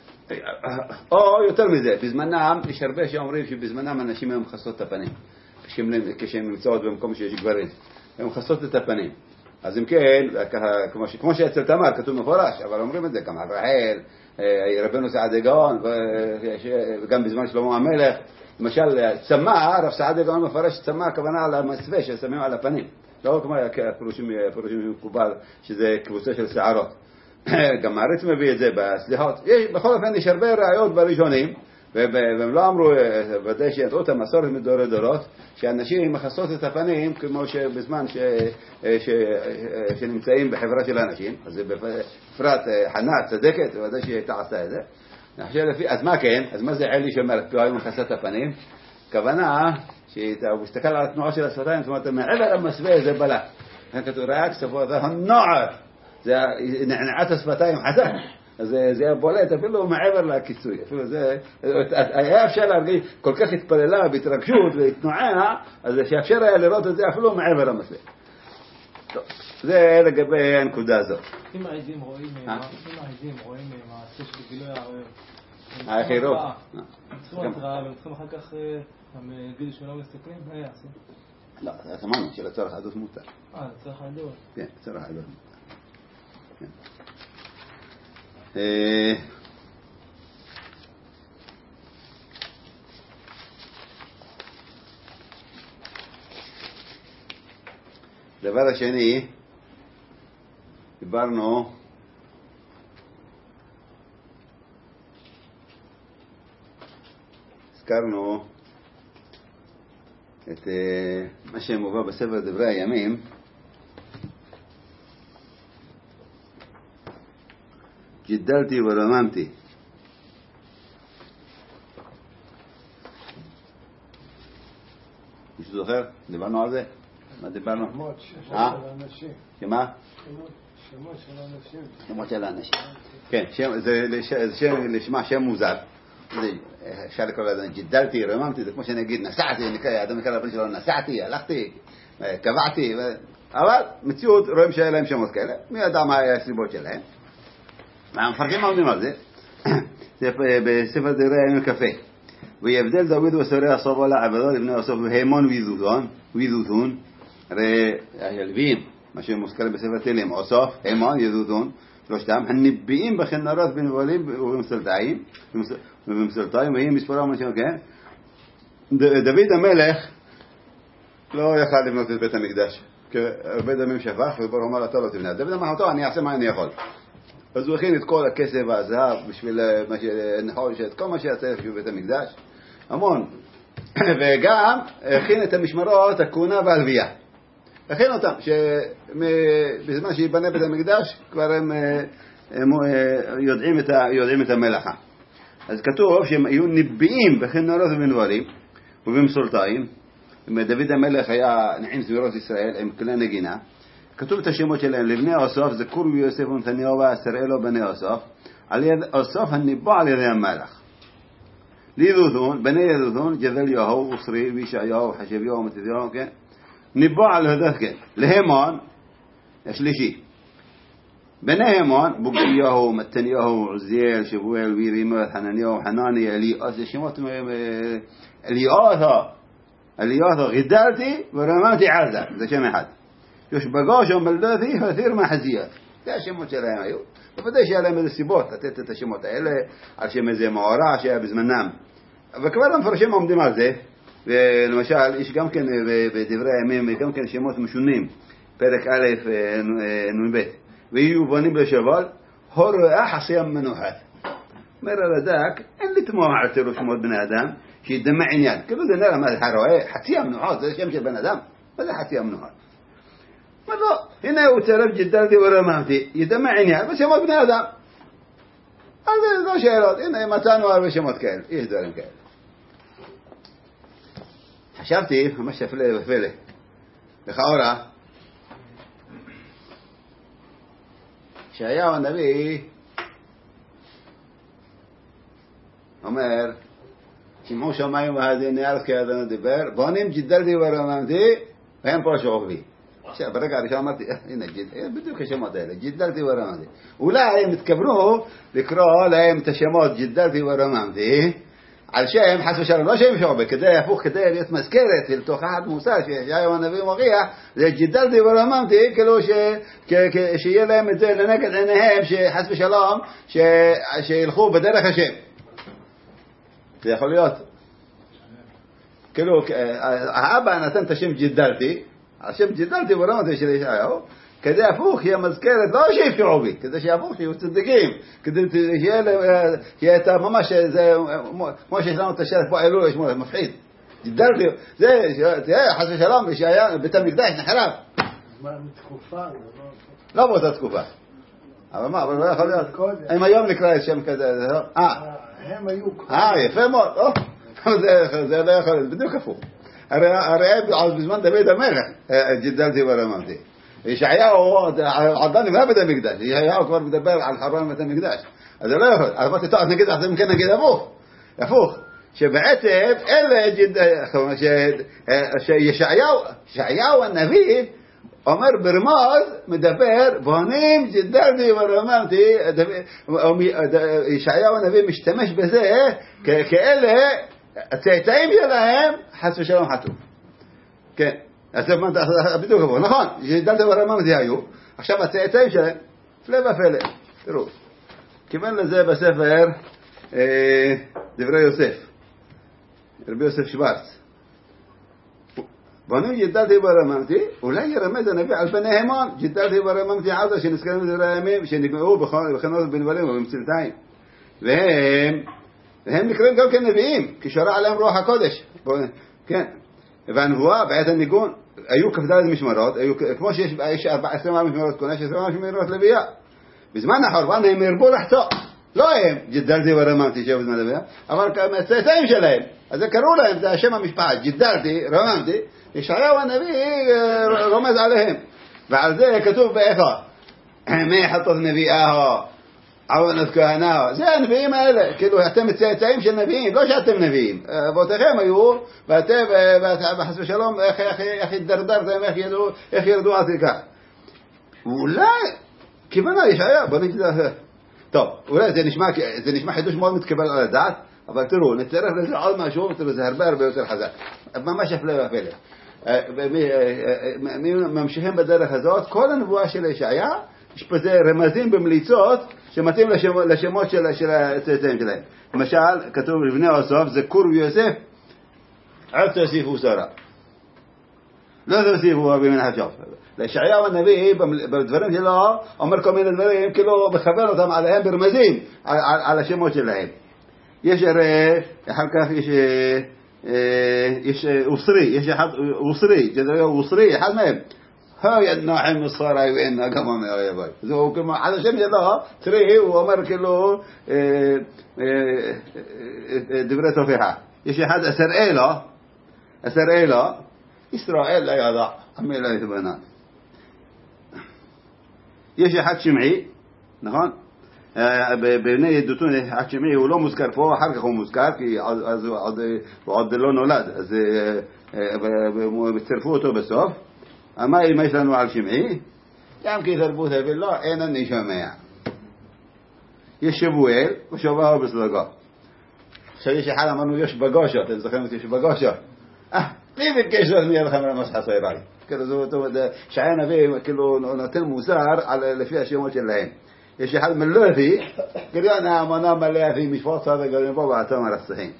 או יותר מזה, בזמנם, יש הרבה שאומרים שבזמנם אנשים הם מכסות את הפנים, כשהם נמצאות במקום שיש גברים, הם מכסות את הפנים. אז אם כן, כמו, ש... כמו שאצל תמר כתוב מפורש, אבל אומרים את זה גם על רחל, רבנו סעדיה גאון, וגם בזמן שלמה המלך, למשל צמא, רב סעדיה גאון מפרש צמא, הכוונה על המסווה ששמים על הפנים. לא כמו הפרושים מקובל, שזה קבוצה של שערות. גם מעריץ מביא את זה בסליחות. בכל אופן יש הרבה ראיות בראשונים, והם לא אמרו, ודאי שידעו את המסורת מדורי דורות, שאנשים מכסות את הפנים כמו שבזמן ש, ש, שנמצאים בחברה של אנשים, אז זה בפרט חנה צדקת, ודאי שהיא הייתה עשתה את זה. אז מה כן? אז מה זה עלי שאומרת, פה היום מכסת את הפנים? כוונה שהוא מסתכל על התנועה של השפתיים, זאת אומרת, מעבר למסווה זה בלט. כתוב, רק שפות, זה הנוער, זה נענעת השפתיים חזק. אז זה בולט אפילו מעבר לכיסוי, אפילו זה, היה אפשר להרגיש, כל כך התפללה בהתרגשות והתנועה, אז שאפשר היה לראות את זה אפילו מעבר למסווה. טוב, זה לגבי הנקודה הזאת. אם העדים רואים, אם העדים רואים מעשה של גילוי הערב, האחירות. הם צריכים התראה, והם צריכים אחר כך, הם יגידו שלא מסתכלים, מה יעשו? לא, זה אמרנו שלצורך עדות מותר. אה, לצורך עדות. כן, לצורך עדות מותר. דבר השני, דיברנו הזכרנו את מה שמובא בספר דברי הימים, גידלתי ורוממתי. מישהו זוכר? דיברנו על זה? מה דיברנו? שמות של האנשים. שמה? שמות של האנשים. שמות של האנשים. כן, זה לשמה שם מוזר. אפשר לקרוא לזה, גידלתי, רוממתי, זה כמו שאני אגיד, נסעתי, אדם נקרא לבן שלו, נסעתי, הלכתי, קבעתי, אבל מציאות רואים שהיה להם שמות כאלה, מי ידע מה היה הסיבות שלהם. המפרשים אומרים על זה, זה בספר דברי הימים כ"ה. ויבדל דוד ושרי הסובו לעבדו לבני הסוף והמון ויזותון, הרי הלווים, מה שמוזכר בספר תהילים, אסוף, המון, יזותון, שלושתם, הנביאים בכנרות בנבלים ובמסלטיים, ובמסלטיים, ויהי מספרם אנשים, כן? דוד המלך לא יכל לבנות את בית המקדש, כי הרבה דמים שפך, ובר אומר אתה לא תבנה. דוד אמר אותו, אני אעשה מה אני יכול. אז הוא הכין את כל הכסף והזהב בשביל נחוש, את כל מה שיצא בשביל בית המקדש, המון. וגם הכין את המשמרות, הכהונה והלוויה. הכין אותם, שבזמן שיבנה בית המקדש כבר הם, הם יודעים, את ה, יודעים את המלאכה. אז כתוב שהם היו נביאים בכנרות ובנבלים ובמסולטיים. דוד המלך היה נעים זמירות ישראל עם כלי נגינה. כתוב את השמות שלהם, לבני אסוף, זה קור ויוסף ונתניהו ועשראלו בני אסוף, על יד אסוף הניבוע על ידי המלך. לידותון, בני ידותון, ג'דליהו וסרי וישעיהו וחשביהו ומתתיהו, כן? ניבוע על ידי, כן. להמון, השלישי. בני המון, בוגליהו, מתניהו, עוזיאל, שבואל, וירימות, חנניהו, חנני, אליאס, זה שמות אליאסו. אליאסו, גידלתי ורממתי עזה, זה שם אחד. יש בגושו מלדתי יותר מהחזיות. זה השמות שלהם היו. בוודאי שהיה להם איזה סיבות לתת את השמות האלה, על שם איזה מאורע שהיה בזמנם. וכבר המפרשים עומדים על זה, ולמשל, יש גם כן בדברי הימים, גם כן שמות משונים, פרק א' נ"ב, ויהיו בנים לשבל, הוראה חסיים מנוחת. אומר הרד"ק, אין לתמוה על צירוף שמות בני אדם, שידמה עניין. כאילו זה נראה מה זה הרואה, חצי המנוחות, זה שם של בן אדם. מה זה חצי המנוחות? מה לא, הנה הוא צירף ג'דלתי ורממתי, ידמה עניין, ושמות בני אדם. אז זה לא שאלות, הנה מצאנו הרבה שמות כאלה, יש דברים כאלה. חשבתי, ממש הפלא ופלא, לכאורה, ישעיהו הנביא אומר, שמעו שמיים והאזיני ארץ כי אדוני דיבר, בונים ג'דלתי ורממתי, והם פרשו בי. עכשיו, ברגע הראשון אמרתי, הנה, בדיוק השמות האלה, ג'דלתי ורממתי. אולי הם התכוונו לקרוא להם את השמות ג'דלתי ורממתי, על שם חס ושלום, לא שם שועבה, כדי הפוך, כדי להיות מזכרת לתוכחת מוסר שישעיהו הנביא מוכיח, זה ג'דלתי ורממתי, כאילו שיהיה להם את זה לנגד עיניהם, שחס ושלום, שילכו בדרך השם. זה יכול להיות. כאילו, האבא נתן את השם ג'דלתי, השם ג'דלתי ורממתי של ישעיהו, כדי הפוך יהיה מזכרת, לא שיפגעו בי, כדי שיהפוך שיהיו צדיקים, כדי שיהיה את ממש, כמו שיש לנו את השלט פה אלול, יש מולד, מפחיד. ג'דלתי, זה, תראה, חס ושלום, שהיה בית המקדש נחרב. מה, מתקופה? לא באותה תקופה. אבל מה, אבל לא יכול להיות. אם היום נקרא את שם כזה, אה. הם היו קודם. אה, יפה מאוד, זה לא יכול להיות, בדיוק הפוך. הרי בזמן דוד המלך, ג'דלתי ורממתי. ישעיהו עדיין נברא בית המקדש, ישעיהו כבר מדבר על חורבן בית המקדש, אז זה לא יכול. אז אמרתי, טוב, נגיד, אז מכן נגיד הפוך, הפוך, שבעצם אלה, שישעיהו הנביא אומר ברמוז, מדבר, בונים ג'דלתי ורממתי, ישעיהו הנביא משתמש בזה, כאלה, הצאצאים שלהם, חס ושלום חטאו. כן. אז בדיוק עבור, נכון, ג'דלתי ורממתי היו, עכשיו הצאצאים שלהם, פלא ופלא, תראו, כיוון לזה בספר דברי יוסף, רבי יוסף שוורץ, בונים ג'דלתי ורממתי, אולי ירמז הנביא על בני המון, ג'דלתי ורממתי עזה שנזכרים בדברי הימים, שנקראו בכנות בנבלים ובמצלתיים, והם, והם נקראים גם כן נביאים, כי שרה עליהם רוח הקודש, כן, והנבואה בעת הניגון, היו כ"ד משמרות, כמו שיש עשרים משמרות כהונה, יש עשרים משמרות לוויה. בזמן החורבן הם הרבו לחטוא. לא הם, ג'דלתי ורממתי שבו בזמן לוויה, אבל הצאצאים שלהם. אז זה קראו להם, זה השם המשפחה, ג'דלתי, רממתי, ישעיהו הנביא רומז עליהם. ועל זה כתוב באיפה, מי חטות נביאהו, עוונות כהנהו, זה הנביאים האלה, כאילו אתם צאצאים של נביאים, לא שאתם נביאים, אבותיכם היו, ואתם, בחס ושלום, איך התדרדרתם, איך ירדו עד כך. אולי, כיוונה ישעיה, בוא נגיד, טוב, אולי זה נשמע, זה נשמע חידוש מאוד מתקבל על הדעת, אבל תראו, נצטרך לזה עוד משהו, תראו, זה הרבה הרבה יותר חזק, ממש הפלא והפלא. ממשיכים בדרך הזאת, כל הנבואה של ישעיה, יש פה זה רמזים במליצות שמתאים לשמות של הצאצאים שלהם. למשל, כתוב לבני יוסף, זכור ויוסף, אל תוסיפו שרה. לא תוסיפו אבי מן חשוב. לישעיהו הנביא, בדברים שלו, אומר כל מיני דברים, כאילו מחבר אותם עליהם ברמזים, על השמות שלהם. יש הרי, אחר כך יש, יש אוסרי, יש אחד אוסרי, אוסרי, אחד מהם. هاي الناعم الصراي وإنها كمان يا باي زو كما على شيء يلا تريه وأمر كله دبرته فيها يشي هذا إسرائيل إسرائيل إسرائيل لا يضع أمي لا يتبنى يشي حد شمعي نهان بني يدتون حد شمعي ولو مذكر فهو حركة هو مذكر كي عد عد عد لون ولاد از بتصرفوته بالصف أما إيه مثلاً على شمعي يام كي ثربوثة بالله أين النشامع يشبويل وشبهه بسلقاء شيء حالا منو يش بقاشة تنزخنت يش بقاشة أه מי ביקש להזמין לכם למסחת סויראי? כאילו זאת אומרת, שעי הנביא כאילו נותן מוסר לפי השמות שלהם. יש אחד מלאתי, כאילו נאמנה מלאתי משפט צדק גדולים פה בעצם הרצחים.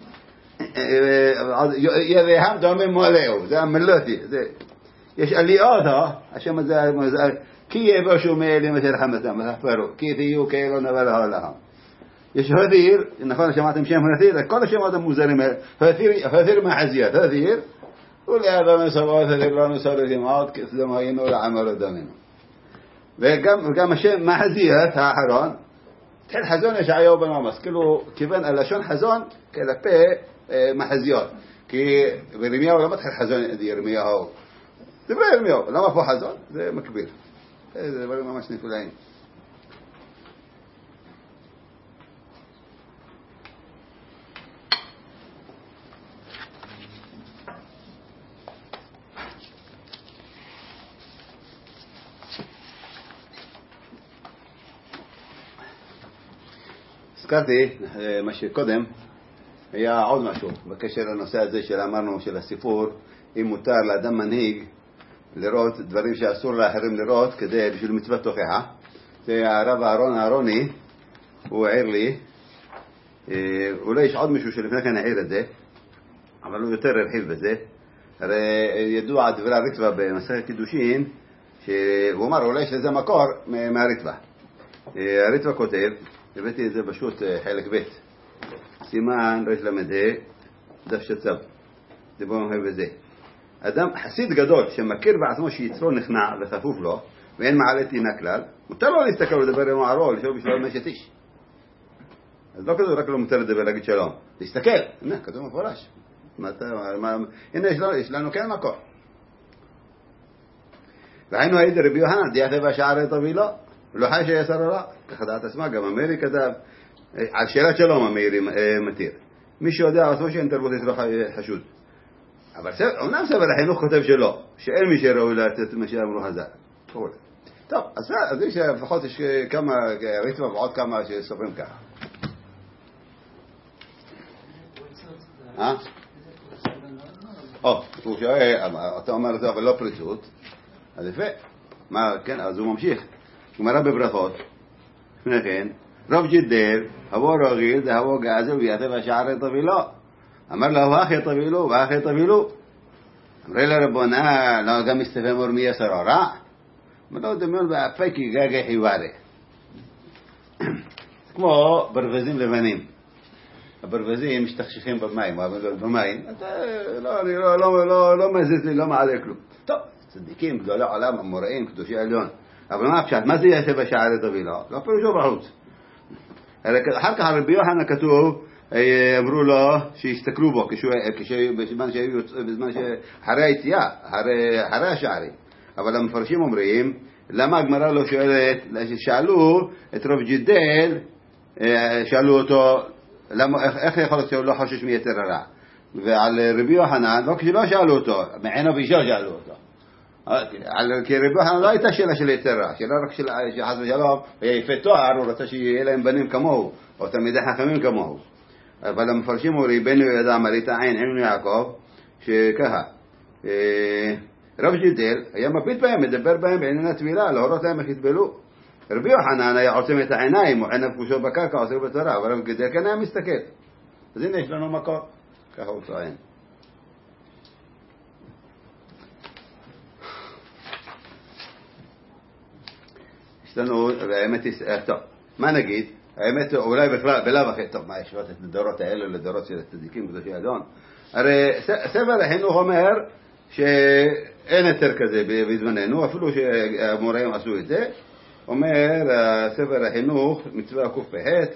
ידיהם דומים מולאו, זה המלאתי. יש עליות, השם הזה, כי יבשו מאלים את רחמתם, כי תהיו כאלו נבלה עליהם. יש הודיר, נכון שמעתם שם הודיר, כל השמות המוזרים, הודיר מחזיית, הודיר, ולאדם מסוות הודיר לא נסורת עמוד, כסדם היינו לעמל דמנו. וגם השם מחזיית האחרון, תחיל חזון ישעיהו בן עמוס, כאילו כיוון הלשון חזון כלפי מחזיות, כי בירמיהו לא מתחיל חזון ירמיהו, זה לא ירמיהו, למה פה חזון? זה מקביל, זה דברים ממש נפלאים. הזכרתי מה שקודם היה עוד משהו בקשר לנושא הזה של אמרנו של הסיפור, אם מותר לאדם מנהיג לראות דברים שאסור לאחרים לראות כדי בשביל מצוות תוכחה. זה הרב אהרון אהרוני, הוא העיר לי, אולי יש עוד מישהו שלפני כן העיר את זה, אבל הוא יותר הרחיב בזה. הרי ידוע דברי הריטב"א במסכת קידושין, שהוא אמר אולי יש לזה מקור מהריטב"א. הריטב"א כותב, הבאתי את זה פשוט חלק ב' סימן רש למדה דף שצב דיבור מהר בזה. אדם חסיד גדול שמכיר בעצמו שיצרו נכנע וחפוף לו ואין מעלה טינה כלל, מותר לו להסתכל ולדבר עם הערו לשאול בשביל מה שתיש. אז לא כזה רק לא מותר לדבר להגיד שלום, להסתכל, הנה כתוב מפורש. הנה יש לנו, יש לנו כן מקור. והיינו היית רבי יוחנן דיאטה והשערי טובי לו לא חי שיסר לו, ככה דעת עצמה, גם המאירי כתב, על שאלת שלום המאירי מתיר. מי שיודע עצמו שאין תרבות יש לו חשוד. אבל אומנם סבר החינוך כותב שלא, שאין מי שראוי לתת מה שאמרו חז"ל. טוב, אז יש לפחות יש כמה, ריטב"א ועוד כמה שסופרים ככה. אה? או, הוא שואל, אתה אומר את זה אבל לא פריצות, אז יפה. מה, כן, אז הוא ממשיך. גמרא בברכות, לפני כן, רב ג'ידל, הבוא רגיל, זה הבוא גזל ויעטה והשערי טבילו. אמר לו, אחי טבילו, ואחי טבילו. אמרי לרבונה, לא גם מסתפם אורמי יסר רע. אמר לו, דמיון באפקי גגי חיוורי. כמו ברווזים לבנים. הברווזים משתכשכים במים, במים. לא מזיז לי, לא מעלה כלום. טוב, צדיקים, גדולי עולם, המוראים, קדושי עליון. אבל מה הפשט? מה זה יעשה בשערי טבילה? לא פירושו בחוץ. אחר כך רבי יוחנן כתוב, אמרו לו שיסתכלו בו בזמן שאחרי היציאה, אחרי השערים. אבל המפרשים אומרים, למה הגמרא לא שואלת, שאלו את רב ג'ידל, שאלו אותו, איך יכול להיות שהוא לא חושש מיתר הרע? ועל רבי יוחנן, לא כשלא שאלו אותו, מעין אבישו שאלו אותו. כי רבי יוחנן לא הייתה שאלה של יתר רע, שאלה רק של חס ושלום, היה יפה תואר, הוא רצה שיהיה להם בנים כמוהו, או תלמידי חכמים כמוהו. אבל המפרשים אומרים, בנו ידע מראית עין, עמנו יעקב, שככה, רב ג'ידל היה מביט בהם, מדבר בהם בעניין הטבילה, להורות להם איך יטבלו. רבי יוחנן היה עוצם את העיניים, הוא עיניו פגושו בקרקע, עושה בתורה, אבל רב ג'ידל כן היה מסתכל. אז הנה יש לנו מקור, ככה הוא טוען. יש לנו, והאמת היא, טוב, מה נגיד? האמת, אולי בכלל, בלב אחרי, טוב, מה ישבות את הדורות האלה לדורות של הצדיקים קדושי אדון? הרי ספר החינוך אומר שאין יותר כזה בזמננו, אפילו שהמוראים עשו את זה. אומר ספר החינוך, מצווה קוף פחת,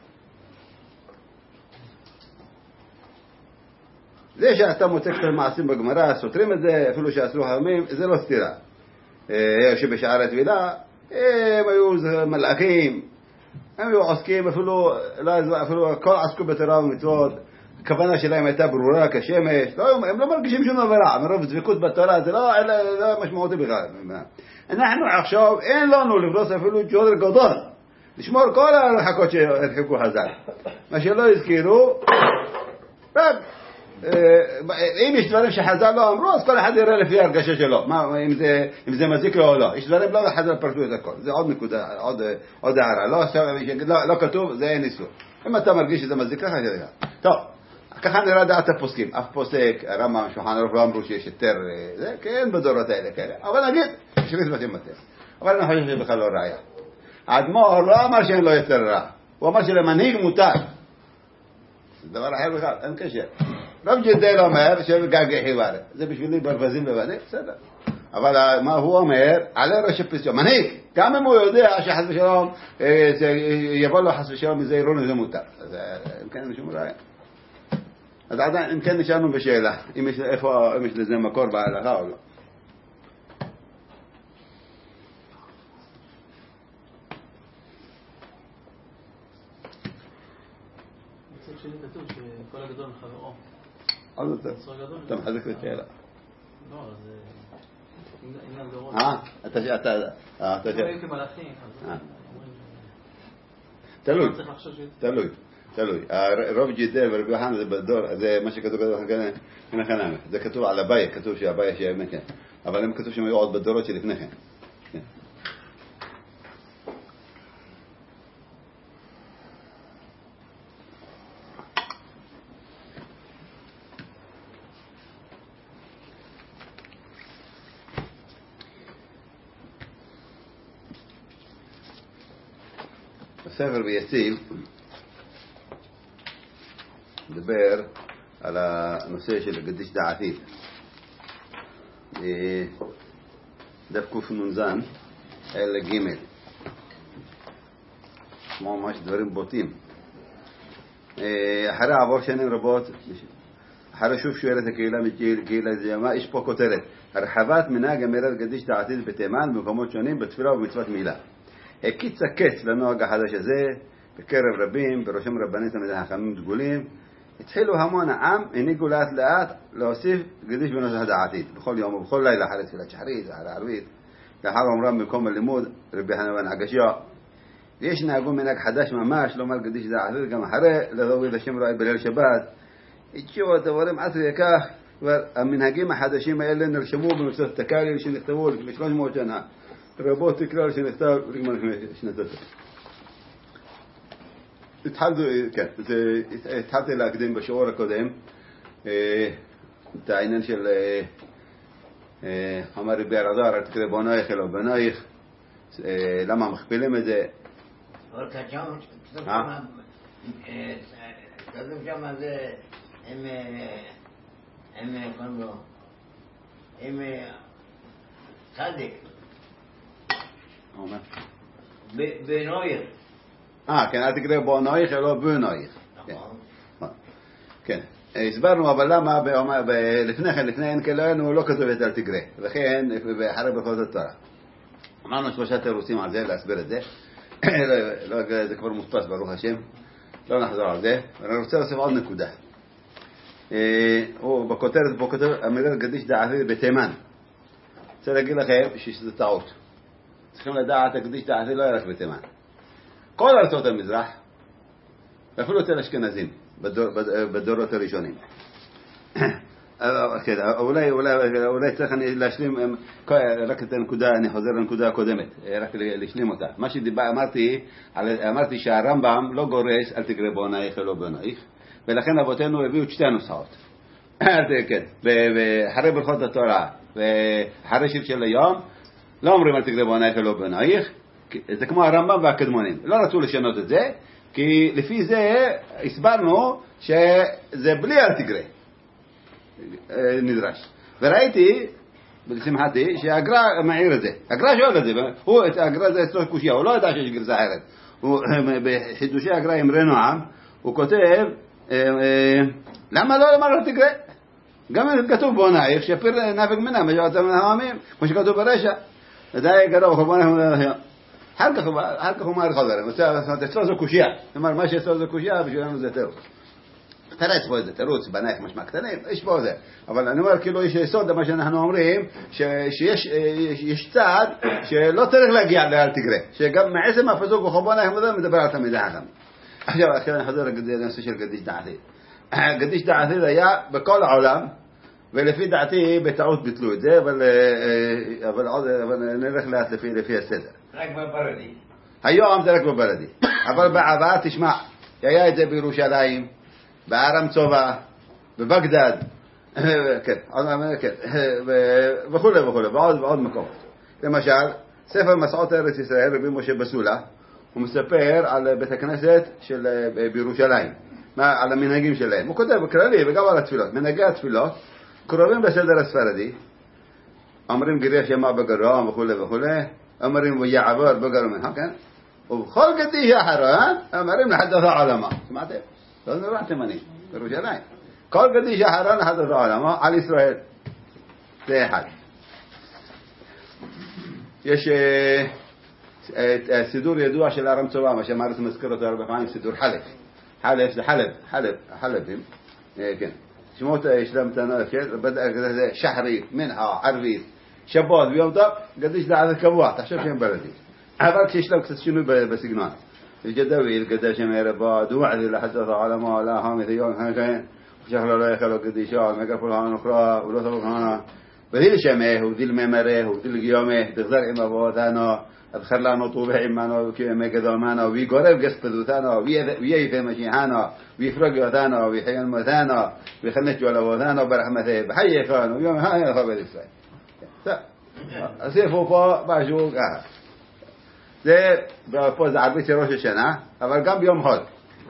זה שאתה מוצא קצת מעשים בגמרא, סותרים את זה, אפילו שעשו חכמים, זה לא סתירה. שבשער הטבילה, הם היו מלאכים, הם היו עוסקים, אפילו, לא, אפילו כל עסקו בתורה ומצוות, הכוונה שלהם הייתה ברורה כשמש, לא, הם לא מרגישים שום עבירה, מרוב דבקות בתורה, זה לא, לא משמעותי בכלל. אנחנו עכשיו, אין לנו לברוס אפילו ג'ודר גדול, לשמור כל הרחקות שהרחקו חז"ל. מה שלא הזכירו, רב, אם יש דברים שחז"ל לא אמרו, אז כל אחד יראה לפי הרגשה שלו, אם זה מזיק לו או לא. יש דברים לא חז"ל פרטו את הכל. זה עוד נקודה, עוד הערה. לא כתוב, זה אין איסור. אם אתה מרגיש שזה מזיק לך, זה רגע. טוב, ככה נראה דעת הפוסקים. אף פוסק, הרמב"ם, שולחן ערוך לא אמרו שיש יותר, זה כן בדורות האלה כאלה. אבל נגיד, יש ריזבתים יותר. אבל אני חושב שזה בכלל לא ראיה. האדמו"ר לא אמר שאין לו יותר רע. הוא אמר שלמנהיג מותר. זה דבר אחר בכלל, אין קשר. רב ג'דל אומר שבגגי חיווארה. זה בשבילי ברווזים לבנים, בסדר. אבל מה הוא אומר? עלי ראש הפסקו. מנהיג, גם אם הוא יודע שחס ושלום, יבוא לו חס ושלום מזה אירון, זה מותר. אז אם כן נשאר ראיה. אז עדיין, אם כן נשארנו בשאלה, אם יש, איפה, אם יש לזה מקור בהלכה או לא. בצד שלי כתוב שכל הגדול מחברו. עוד יותר. אתה מחזק את השאלה. לא, אז אם הגדול... אה, אתה... אתה... אתה... אם היו כמלאכים, אז... תלוי, תלוי. תלוי. רוב ג'ידל ורבי יוחנן זה בדור, זה מה שכתוב בדור אחר, זה כתוב על הבעיה, כתוב שהבעיה שיהיה מכן. אבל הם כתוב שהם היו עוד בדורות שלפני כן. בספר ביציל מדבר על הנושא של גדיש דעתית. דף קוף נונזן אל ג' כמו ממש דברים בוטים. אחרי עבור שנים רבות, אחרי שוב שואלת הקהילה מקהילה זה מה יש פה כותרת הרחבת מנהג אמירת גדיש דעתית בתימן במקומות שונים בתפילה ובמצוות מילה. הקיץ הקץ לנוהג החדש הזה בקרב רבים, בראשם רבני תלמידי חכמים דגולים. התחילו המון העם, הנהיגו לאט לאט להוסיף גדיש בנושא הדעתית בכל יום ובכל לילה אחרי תפילת שחרית ואחרי ערבית. לאחר אומרם במקום הלימוד רבי חנן הגשיא יש נהגו מנהג חדש ממש לומר גדיש דעתית גם אחרי להוריד השם רואי בליל שבת. התשיעו הדברים עשרי כך, והמנהגים החדשים האלה נרשמו במצוות תקאליל שנכתבו לפני שלוש מאות שנה. רבות תקרא שנכתב רגמן לפני שנתיים. התחלתי, כן, התחלתי להקדים בשיעור הקודם את העניין של אמר רבי אלעזר, תקרא בונאייך אלא בונאייך, למה מכפילים את זה? אבל כתוב שם זה הם הם קוראים לו הם צדיק בנויר. אה, כן, אל תקרא בונאייך אלא בונאייך. כן, הסברנו אבל למה לפני כן, לפני אין כלנו לא כתוב את אל תקרא, וכן אחרי ברכות התורה אמרנו שלושה תירוצים על זה להסביר את זה. זה כבר מודפס ברוך השם, לא נחזור על זה. אני רוצה להוסיף עוד נקודה. הוא בכותרת פה כותב אמירת גדיש דעתית בתימן. רוצה להגיד לכם שזה טעות. צריכים לדעת הגדיש דעתית לא היה רק בתימן. כל ארצות המזרח, אפילו אצל אשכנזים בדורות הראשונים. אולי אולי אולי צריך אני להשלים רק את הנקודה, אני חוזר לנקודה הקודמת, רק להשלים אותה. מה שאמרתי, אמרתי שהרמב"ם לא גורס אל תקרא בונאייך אלא בונאייך, ולכן אבותינו הביאו את שתי הנוסחאות. כן, אחרי ברכות התורה ואחרי שיר של היום לא אומרים אל תקרא בונאייך אלא בונאייך, זה כמו הרמב"ם והקדמונים, לא רצו לשנות את זה, כי לפי זה הסברנו שזה בלי אל תקרא נדרש. וראיתי בשמחתי שהגר"א מעיר את זה. הגר"א שואל את זה, הוא את הגר"א זה אצלו קושיה, הוא לא ידע שיש גרסה אחרת. בחידושי הגר"א אמרי נועם הוא כותב למה לא לומר אל תקרא? גם כתוב בונאייך שפיר נפק מנה מג'עת המאמין, כמו שכתוב ברשע. ודאי גר"א ובונאייך אחר כך הוא אומר חברים, אצלו זו קושיה. כלומר מה שאצלו זו קושיה בשבילנו זה תירוץ. תרץ פה איזה תירוץ, בנייך משמע קטנים, יש פה זה. אבל אני אומר כאילו יש יסוד למה שאנחנו אומרים, שיש צעד שלא צריך להגיע לאל תקרא. שגם מעצם הפסוק וחובונאייך מדבר על תלמידי חכמים. עכשיו אני חוזר לנושא של גדיש דעתית. קדיש דעתיד היה בכל העולם, ולפי דעתי בטעות ביטלו את זה, אבל, אבל, אבל נלך לאט לפי, לפי הסדר. רק בפרדי. היום זה רק בפרדי. אבל בעבר, תשמע, היה את זה בירושלים, בארם צובא, בבגדד, כן, כן, וכו' וכו', ועוד ועוד מקומות. למשל, ספר מסעות ארץ ישראל, רבי משה בסולה, הוא מספר על בית הכנסת של בירושלים, על המנהגים שלהם. הוא כותב בכללי וגם על התפילות. מנהגי התפילות קרובים בסדר הספרדי, אומרים גריה שמע בגרום וכו' וכו', אומרים ויעבור בגרום מנחה, כן? ובכל קדיש אחרון, אומרים לחדש העולמה. שמעתם? לא נראיתם אני, בירושלים. כל קדיש אחרון לחדש העולמה על ישראל. זה אחד. יש סידור ידוע של ארם צובא, מה שאמרתי מזכיר אותו הרבה פעמים, סידור חלף. חלף זה חלב, חלב, חלבים, כן. שמות שלהם תנאי, זה שחרית, מנחה, ערבית, שבות ויום טוב, קדיש דעת קבוע, תחשוב שהם בלדים. אבל כשיש להם קצת שינוי בסגנון. יש גדויל, קדש מרבה, דוע זה לחדש העולמה, לא חמית יום, כן. שחלו לא יחלו קדישה, מגפול הנוכרה, ולא תבוק הנה. ודיל שמه وديل ممره وديل قيامه تغزر إما بوادانا أدخل لنا طوبه إمانا وكيما قدامانا ويقرب قسط دوتانا ويأيث مشيحانا ويفرق يوتانا ويحيان متانا ويخلنش ولا وادانا برحمته بحي خان ويوم هاي خبر السعي أسيفو با باشوك آه ده بفوز عربية روش الشنة أول قام بيوم حال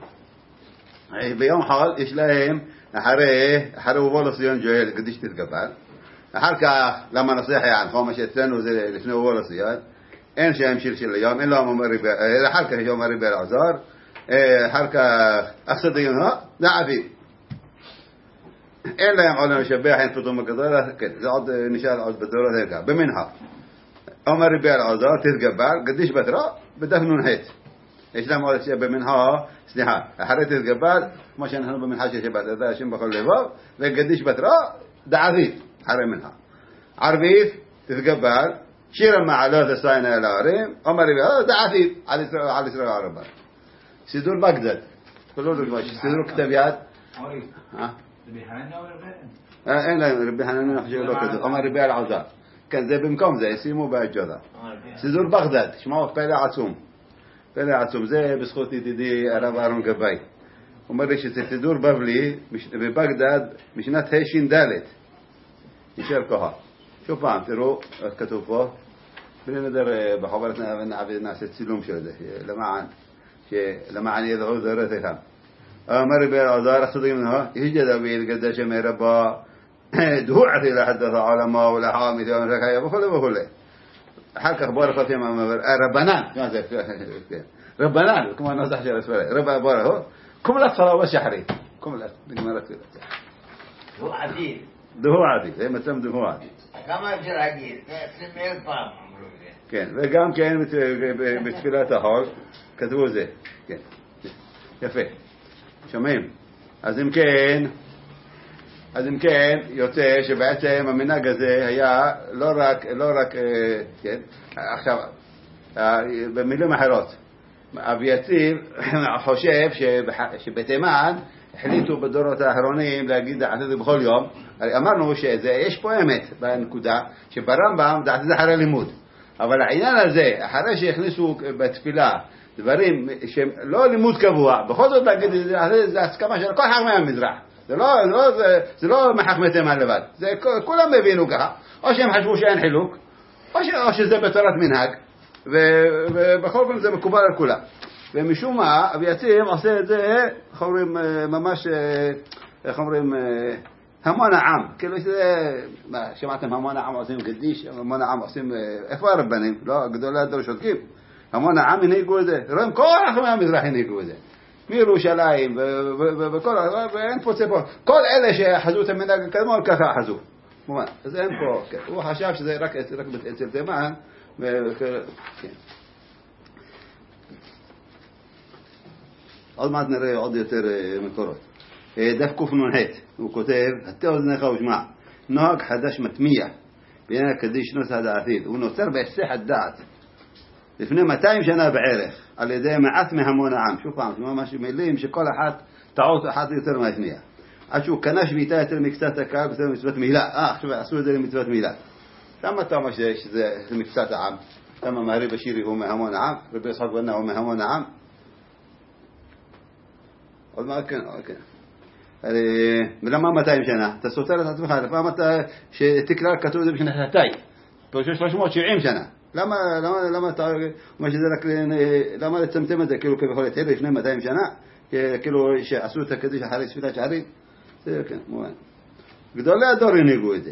بيوم حال إيش لهم أحريه أحريه وولصيان جوهل قديش تتقبل אחר כך, למה נصيحة عن חומש אצלנו זה לפני אוהל הסיاد, אין שהם שיר של היום, אין לו אחר כך יום הריבי אלעזר, אחר כך אכסדים, נעבי. אין להם עולם לשבח, אין פתאום הגדולה, זה עוד נשאר עוד בדורות הרגע, במנחה. יום הריבי אלעזר, תתגבל, קדיש בתרה, בדף נונחת. יש להם עוד במנחה, סליחה, אחרי תתגבל, כמו שאנחנו במנחה של שבת, זה השם בכל לבוב, וקדיש בתרה, דעבית. حرم منها عربيف تتقبل شيرا مع لوث الصاينة إلى عريم أمر بها دعثيب على إسرائيل على إسرائيل العربة سيدور بغداد كلوا له الماشي سيدور كتابيات ها ربي حنانا ولا غير إيه لا ربي حنانا نحجر له كده أمر بها العوزات كان زي بمكم زي يسيموا بهالجذا سيدور بغداد شمعوا قيلة عصوم قيلة عصوم زي بسخوتي تدي عرب عرم قباي ومرش سيدور بابلي مش ببغداد مش نات هيشين دالت يشير كها شو فهم ترو كتب فيه بلي ندر بخبرتنا من عبد الناس تسلم شو ده لما عن شيء لما عن يدعو ذرته كم أمر بالعذار خذي منها يجد بيد قداش مربى دهوعة إلى حدث علماء ولا حامد ولا كذا بخله بخله حركة أخبار قصيمة ما ربنا ربنا كم نصح شيء اسمه رب أخباره كم لا صلاة وشحري كم لا بجملة كذا هو عديد دهو عادي زي ما تم دهو عادي كما أجر عديد سمعت فهم כן, וגם כן בתפילת החול כתבו זה, כן, יפה, שומעים? אז אם כן, אז אם כן יוצא שבעצם המנהג הזה היה לא רק, לא רק, כן, עכשיו, במילים אחרות, אבי יציב חושב שבתימן החליטו בדורות האחרונים להגיד דעת זה בכל יום, אמרנו שיש פה אמת בנקודה שברמב"ם דעת זה אחרי לימוד, אבל העניין הזה אחרי שהכניסו בתפילה דברים שהם לא לימוד קבוע, בכל זאת להגיד זה הסכמה של כל חכמי המזרח, זה לא, לא, זה, זה לא מחכמי תימן לבד, זה כולם הבינו ככה, או שהם חשבו שאין חילוק או, ש, או שזה בתורת מנהג, ובכל זאת זה מקובל על כולם. ומשום מה אבי יציב עושה את זה, איך אומרים, ממש, איך אומרים, המון העם, כאילו שזה, שמעתם המון העם עושים קדיש, המון העם עושים, איפה הרבנים? לא, גדולי הדור שותקים, המון העם הנהיגו את זה, רואים כל חכמי המזרח הנהיגו את זה, מירושלים וכל, ואין פה ציפור, כל אלה שחזו את המנהג הקדמון ככה חזו, אז אין פה, הוא חשב שזה רק אצל תימן, כן. עוד מעט נראה עוד יותר מקורות. דף קנ"ח, הוא כותב, הטה אוזנך ושמע, נוהג חדש מטמיע, בעניין הקדיש נוס הדעתית, הוא נוצר בהיסח הדעת, לפני מאתיים שנה בערך, על ידי מעט מהמון העם, שוב פעם, זה ממש מילים שכל אחת טעות אחת יותר מהשנייה. עד שהוא קנה שביתה יותר מקצת הקהל יותר מצוות מילה. אה, עכשיו עשו את זה למצוות מילה. למה אתה אומר שזה מקצת העם? למה מהרי בשירי הוא מהמון העם? רבי יצחק בנה הוא מהמון העם? עוד מה כן, עוד כן. ולמה מאתיים שנה? אתה סותר את עצמך, לפעם אתה שתקרא כתוב את זה בשנה שנתיים. פה יש שלוש מאות שבעים שנה. למה, למה, למה אתה אומר שזה רק, למה לצמצם את זה? כאילו כביכול התחיל לפני מאתיים שנה? כאילו שעשו את הקדיש אחרי שפילת שערים? זה כן, מובן. גדולי הדור הנהיגו את זה.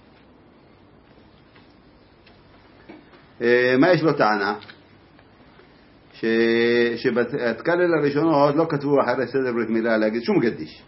מה יש לו טענה? שבתקלל הראשונות לא כתבו אחרי סדר ברית מילה להגיד שום קדיש.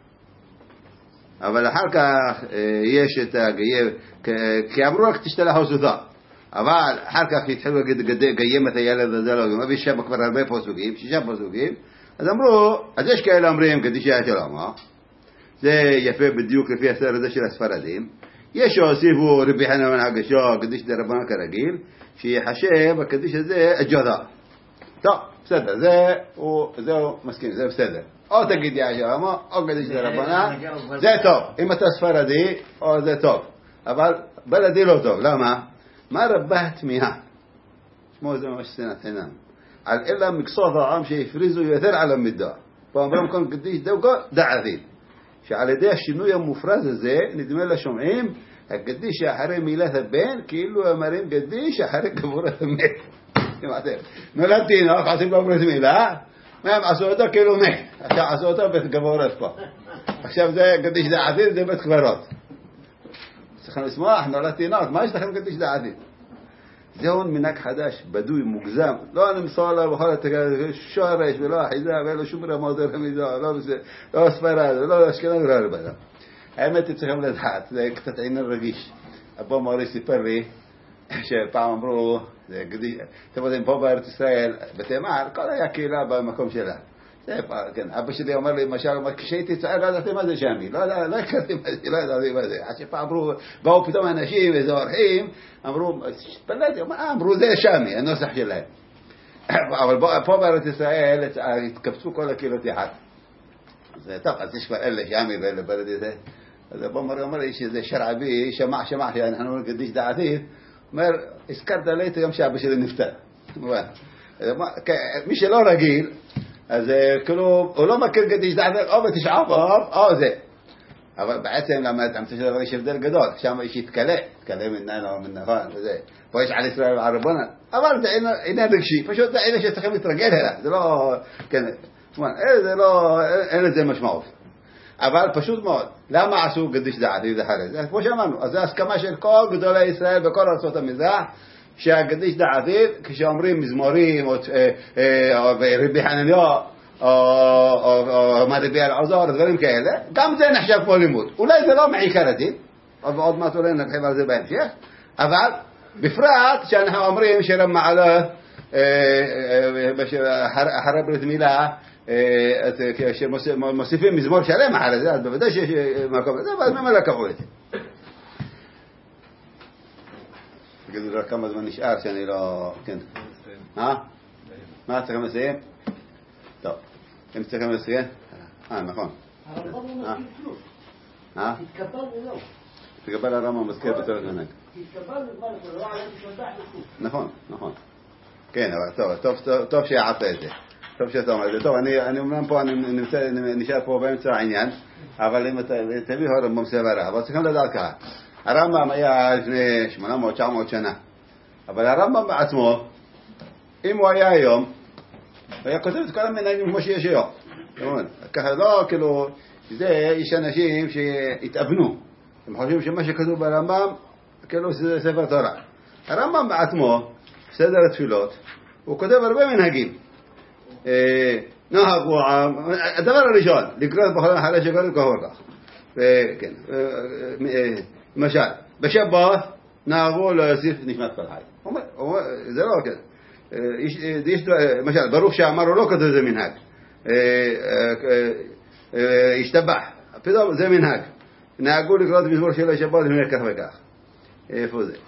אבל אחר כך יש את הגייב, כי אמרו רק תשתלח וסותה. אבל אחר כך התחילו להגיד גיים את הילד הזה, לא, ויש שם כבר הרבה פסוקים, שישה פסוקים, אז אמרו, אז יש כאלה אומרים קדישיה של עמה, זה יפה בדיוק לפי הסדר הזה של הספרדים. יש שהוסיפו רבי חנן בן הגשש, קדיש דרבנן כרגיל, שיחשב הקדיש הזה הג'ודה. טוב, בסדר, זה הוא, זהו מסכים, זה בסדר. או תגיד יא של עמה, או קדיש דרבנן, זה טוב. אם אתה ספרדי, או זה טוב. אבל בלעדי לא טוב, למה? מה רבה התמיהה? שמו זה ממש סנת חינם. על אלה מקצות העם שהפריזו יותר על המידה. פה אמרם כאן קדיש דווקא דעתיד. שעל ידי השינוי המופרז הזה, נדמה לשומעים, הקדיש שאחרי מילת הבן, כאילו אמרים קדיש שאחרי קבורת המת. נולדתי נוח, עושים לו ברית מילה, מהם עשו אותו כאילו מת. עכשיו עשו אותו בית קבורת פה. עכשיו זה קדיש דעתיד, זה בית קברות. צריכים לשמוח, נולדתי נוח, מה יש לכם קדיש דעתיד? זהו מנהג חדש, בדוי, מוגזם. לא נמסור לה בכל שורש ולא אחיזה ולא שום רמות רמיזה, לא ספרד ולא אשכנז ולא רבנה. האמת היא צריכים לדעת, זה קצת עניין רגיש. אבא מורי סיפר לי שפעם אמרו, אתם יודעים, פה בארץ ישראל, בתימן, כל היה קהילה במקום שלה. אבא שלי אומר לי, למשל, כשהייתי צעיר, לא ידעתי מה זה שמי, לא הכרתי מה זה, לא ידעתי מה זה. עד שפעם אמרו, באו פתאום אנשים, איזה אורחים, אמרו, פלטתי, אמרו, זה שמי, הנוסח שלהם. אבל פה בארץ ישראל, התקפצו כל הקהילות יחד. אז טוב, אז יש כבר אלה שמי ואלה בלדי זה. אז אבא אומר לי שזה שרעבי, שמע, שמע, שאנחנו קדיש דעתיד, אומר, הזכרת לי גם שאבא שלי נפטר. מי שלא רגיל, אז כאילו, הוא לא מכיר קדיש דעתיד, או בתשעה באב, או זה. אבל בעצם למה אתה מצא שדבר יש הבדל גדול, שם יש יתקלה, יתקלה מנהל או מנהל וזה. פה יש על ישראל וערבונה, אבל זה עניין רגשי, פשוט זה עניין שצריכים להתרגל אליו, זה לא, כן, זה לא, אין לזה משמעות. אבל פשוט מאוד, למה עשו קדיש דעתיד אחרי זה? כמו שאמרנו, אז זה הסכמה של כל גדולי ישראל בכל ארצות המזרח, שהקדיש דעתיד, כשאומרים מזמורים, או רבי חנניה, או רבי אלעזר, דברים כאלה, גם זה נחשב כמו לימוד. אולי זה לא מעיקר הדין, עוד מעט אולי נרחיב על זה בהמשך, אבל בפרט שאנחנו אומרים שרב מעלה, אחרי ברית מילה, שמוסיפים מזמור שלם אחרי זה, אז בוודאי שיש מקום לזה, ואז ממילא קבעו את זה. תגידו לי כמה זמן נשאר שאני לא... כן. אה? מה צריכים לסיים? טוב. אם צריכים לסיים? אה, נכון. הרמב"ם לא מזכיר כלום. אה? תתקבל ולא. תקבל הרמב"ם מזכיר בצורך מנהג. תתקבל ולא, לא עליהם תשבח לכו. נכון, נכון. כן, אבל טוב, טוב שיערת את זה. טוב שאתה אומר את זה. טוב, אני אומנם פה, אני נשאר פה באמצע העניין, אבל אם תביא הרמב"ם סברה, אבל צריכים לדעת ככה. הרמב"ם היה לפני שמונה מאות תשע מאות שנה, אבל הרמב"ם בעצמו, אם הוא היה היום, הוא היה כותב את כל המנהגים כמו שיש היום. ככה לא, כאילו, זה, יש אנשים שהתאבנו, הם חושבים שמה שכתוב ברמב"ם, כאילו זה ספר תורה. הרמב"ם בעצמו, בסדר התפילות, הוא כותב הרבה מנהגים. נהג הוא, הדבר הראשון, לקרוא בכל אחרי שקוראים כהור כך. כן, למשל, בשבת נהגו להוסיף נשמת כל חי. זה לא כן. למשל, ברוך שאמר הוא לא כתוב זה מנהג. השתבח. פתאום זה מנהג. נהגו לקרוא את מזמור של השבת לפני כך וכך. איפה זה?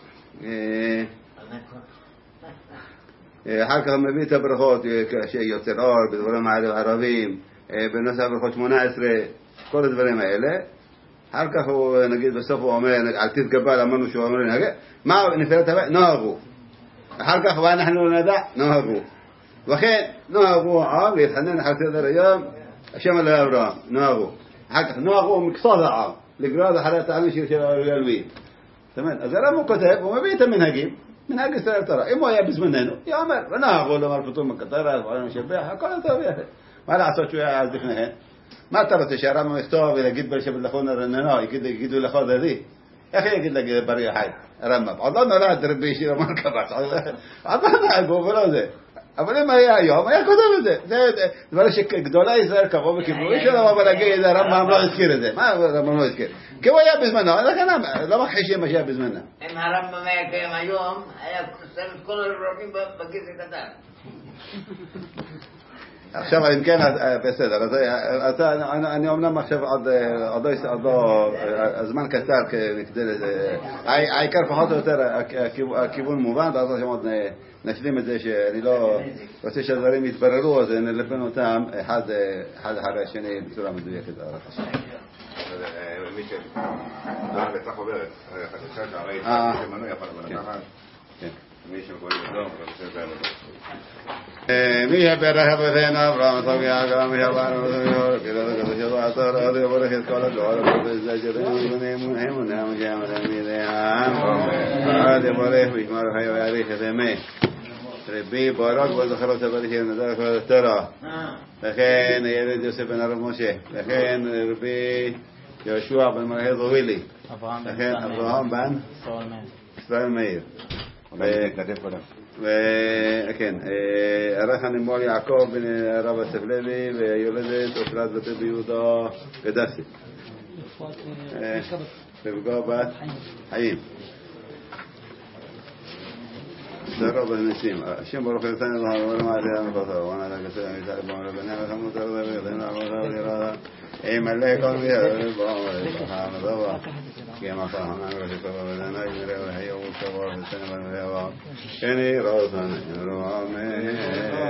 אחר כך מביא את הברכות שיוצר אור בדברים הערבים, בנוסף ברכות שמונה עשרה, כל הדברים האלה. אחר כך הוא, נגיד, בסוף הוא אומר, אל תתגבל, אמרנו שהוא אומר, מה נפילת הבא? נוהגו. אחר כך, ואנחנו נדע, נוהגו. וכן, נוהגו העם, להתחנן אחר סדר היום, השם אלוהי אברהם, נוהגו. אחר כך, נוהגו מקצות העם, לגרוד אחרי הטעמים של הלווים. אז הרב הוא כותב, הוא מביא את המנהגים, מנהג ישראל תורה. אם הוא היה בזמננו, יאמר, ונוהגו לומר פתאום מקטרה, ועולם משבח, הכל טוב יפה. מה לעשות שהוא היה אז לפניהם? מה אתה רוצה שהרמב"ם יכתוב ולהגיד בלשבת לכון הרננו, יגידו לך דדי? איך יגיד להגיד בריא חי, הרמב"ם? עוד לא נולד רבי שיר המרכבץ, עוד לא נהגו ולא זה. אבל אם היה היום, היה כותב את זה. זה דבר שגדולי ישראל קבעו וקיבלו, אי אפשר לבוא ולהגיד, הרמב"ם לא הזכיר את זה. מה הרמב"ם לא הזכיר? כי הוא היה בזמנו, לא מכחישים מה שהיה בזמנו. אם הרמב"ם היה קיים היום, היה כוסר את כל הרבים בגזע קטן. עכשיו, אם כן, בסדר, אז אני אומנם עכשיו עוד לא, הזמן קצר כדי לזה, העיקר פחות או יותר הכיוון מובן, ואז עכשיו עוד נשלים את זה שאני לא רוצה שהדברים יתבררו, אז נלבן אותם אחד אחרי השני בצורה מדויקת. מי שדעה לצח עוברת, חדשה שהרי שמנו יפה לבנתחת, מי שמקובל לדום, וחדשה זה המדום. מי יברח בבן אברהם, טוב יעגם, יבנו ודמיור, כדאו כדאו שבוע עשר, עוד יבורך את כל הדור, ובזה ג'רים ובנים אמונם, גם תלמידי העם, עוד יבורך וישמר חיו ויאריך את ימי. רבי ברק וזכר אותה בריחי ונדע כל התורה. לכן ילד יוסף בן הרב משה. לכן רבי יהושע בן מלכי זובילי. לכן אברהם בן ישראל מאיר. וכן, ערך הנימול יעקב בן הרב אסף לוי ויולדת אופרת בת ביהודה גדסי. רבקה בת חיים. رب النسيم الشم بركة ثاني الله وما عليها من قصر وانا ذاك السلام يسأل بهم ربنا وخمس رضا بيضنا وغير وغيرها اي ملك بها البام والسبحان الله كما صاحنا رشد وبدنا يمر وحي وصبر في السنة والهواء كني راسنا رامي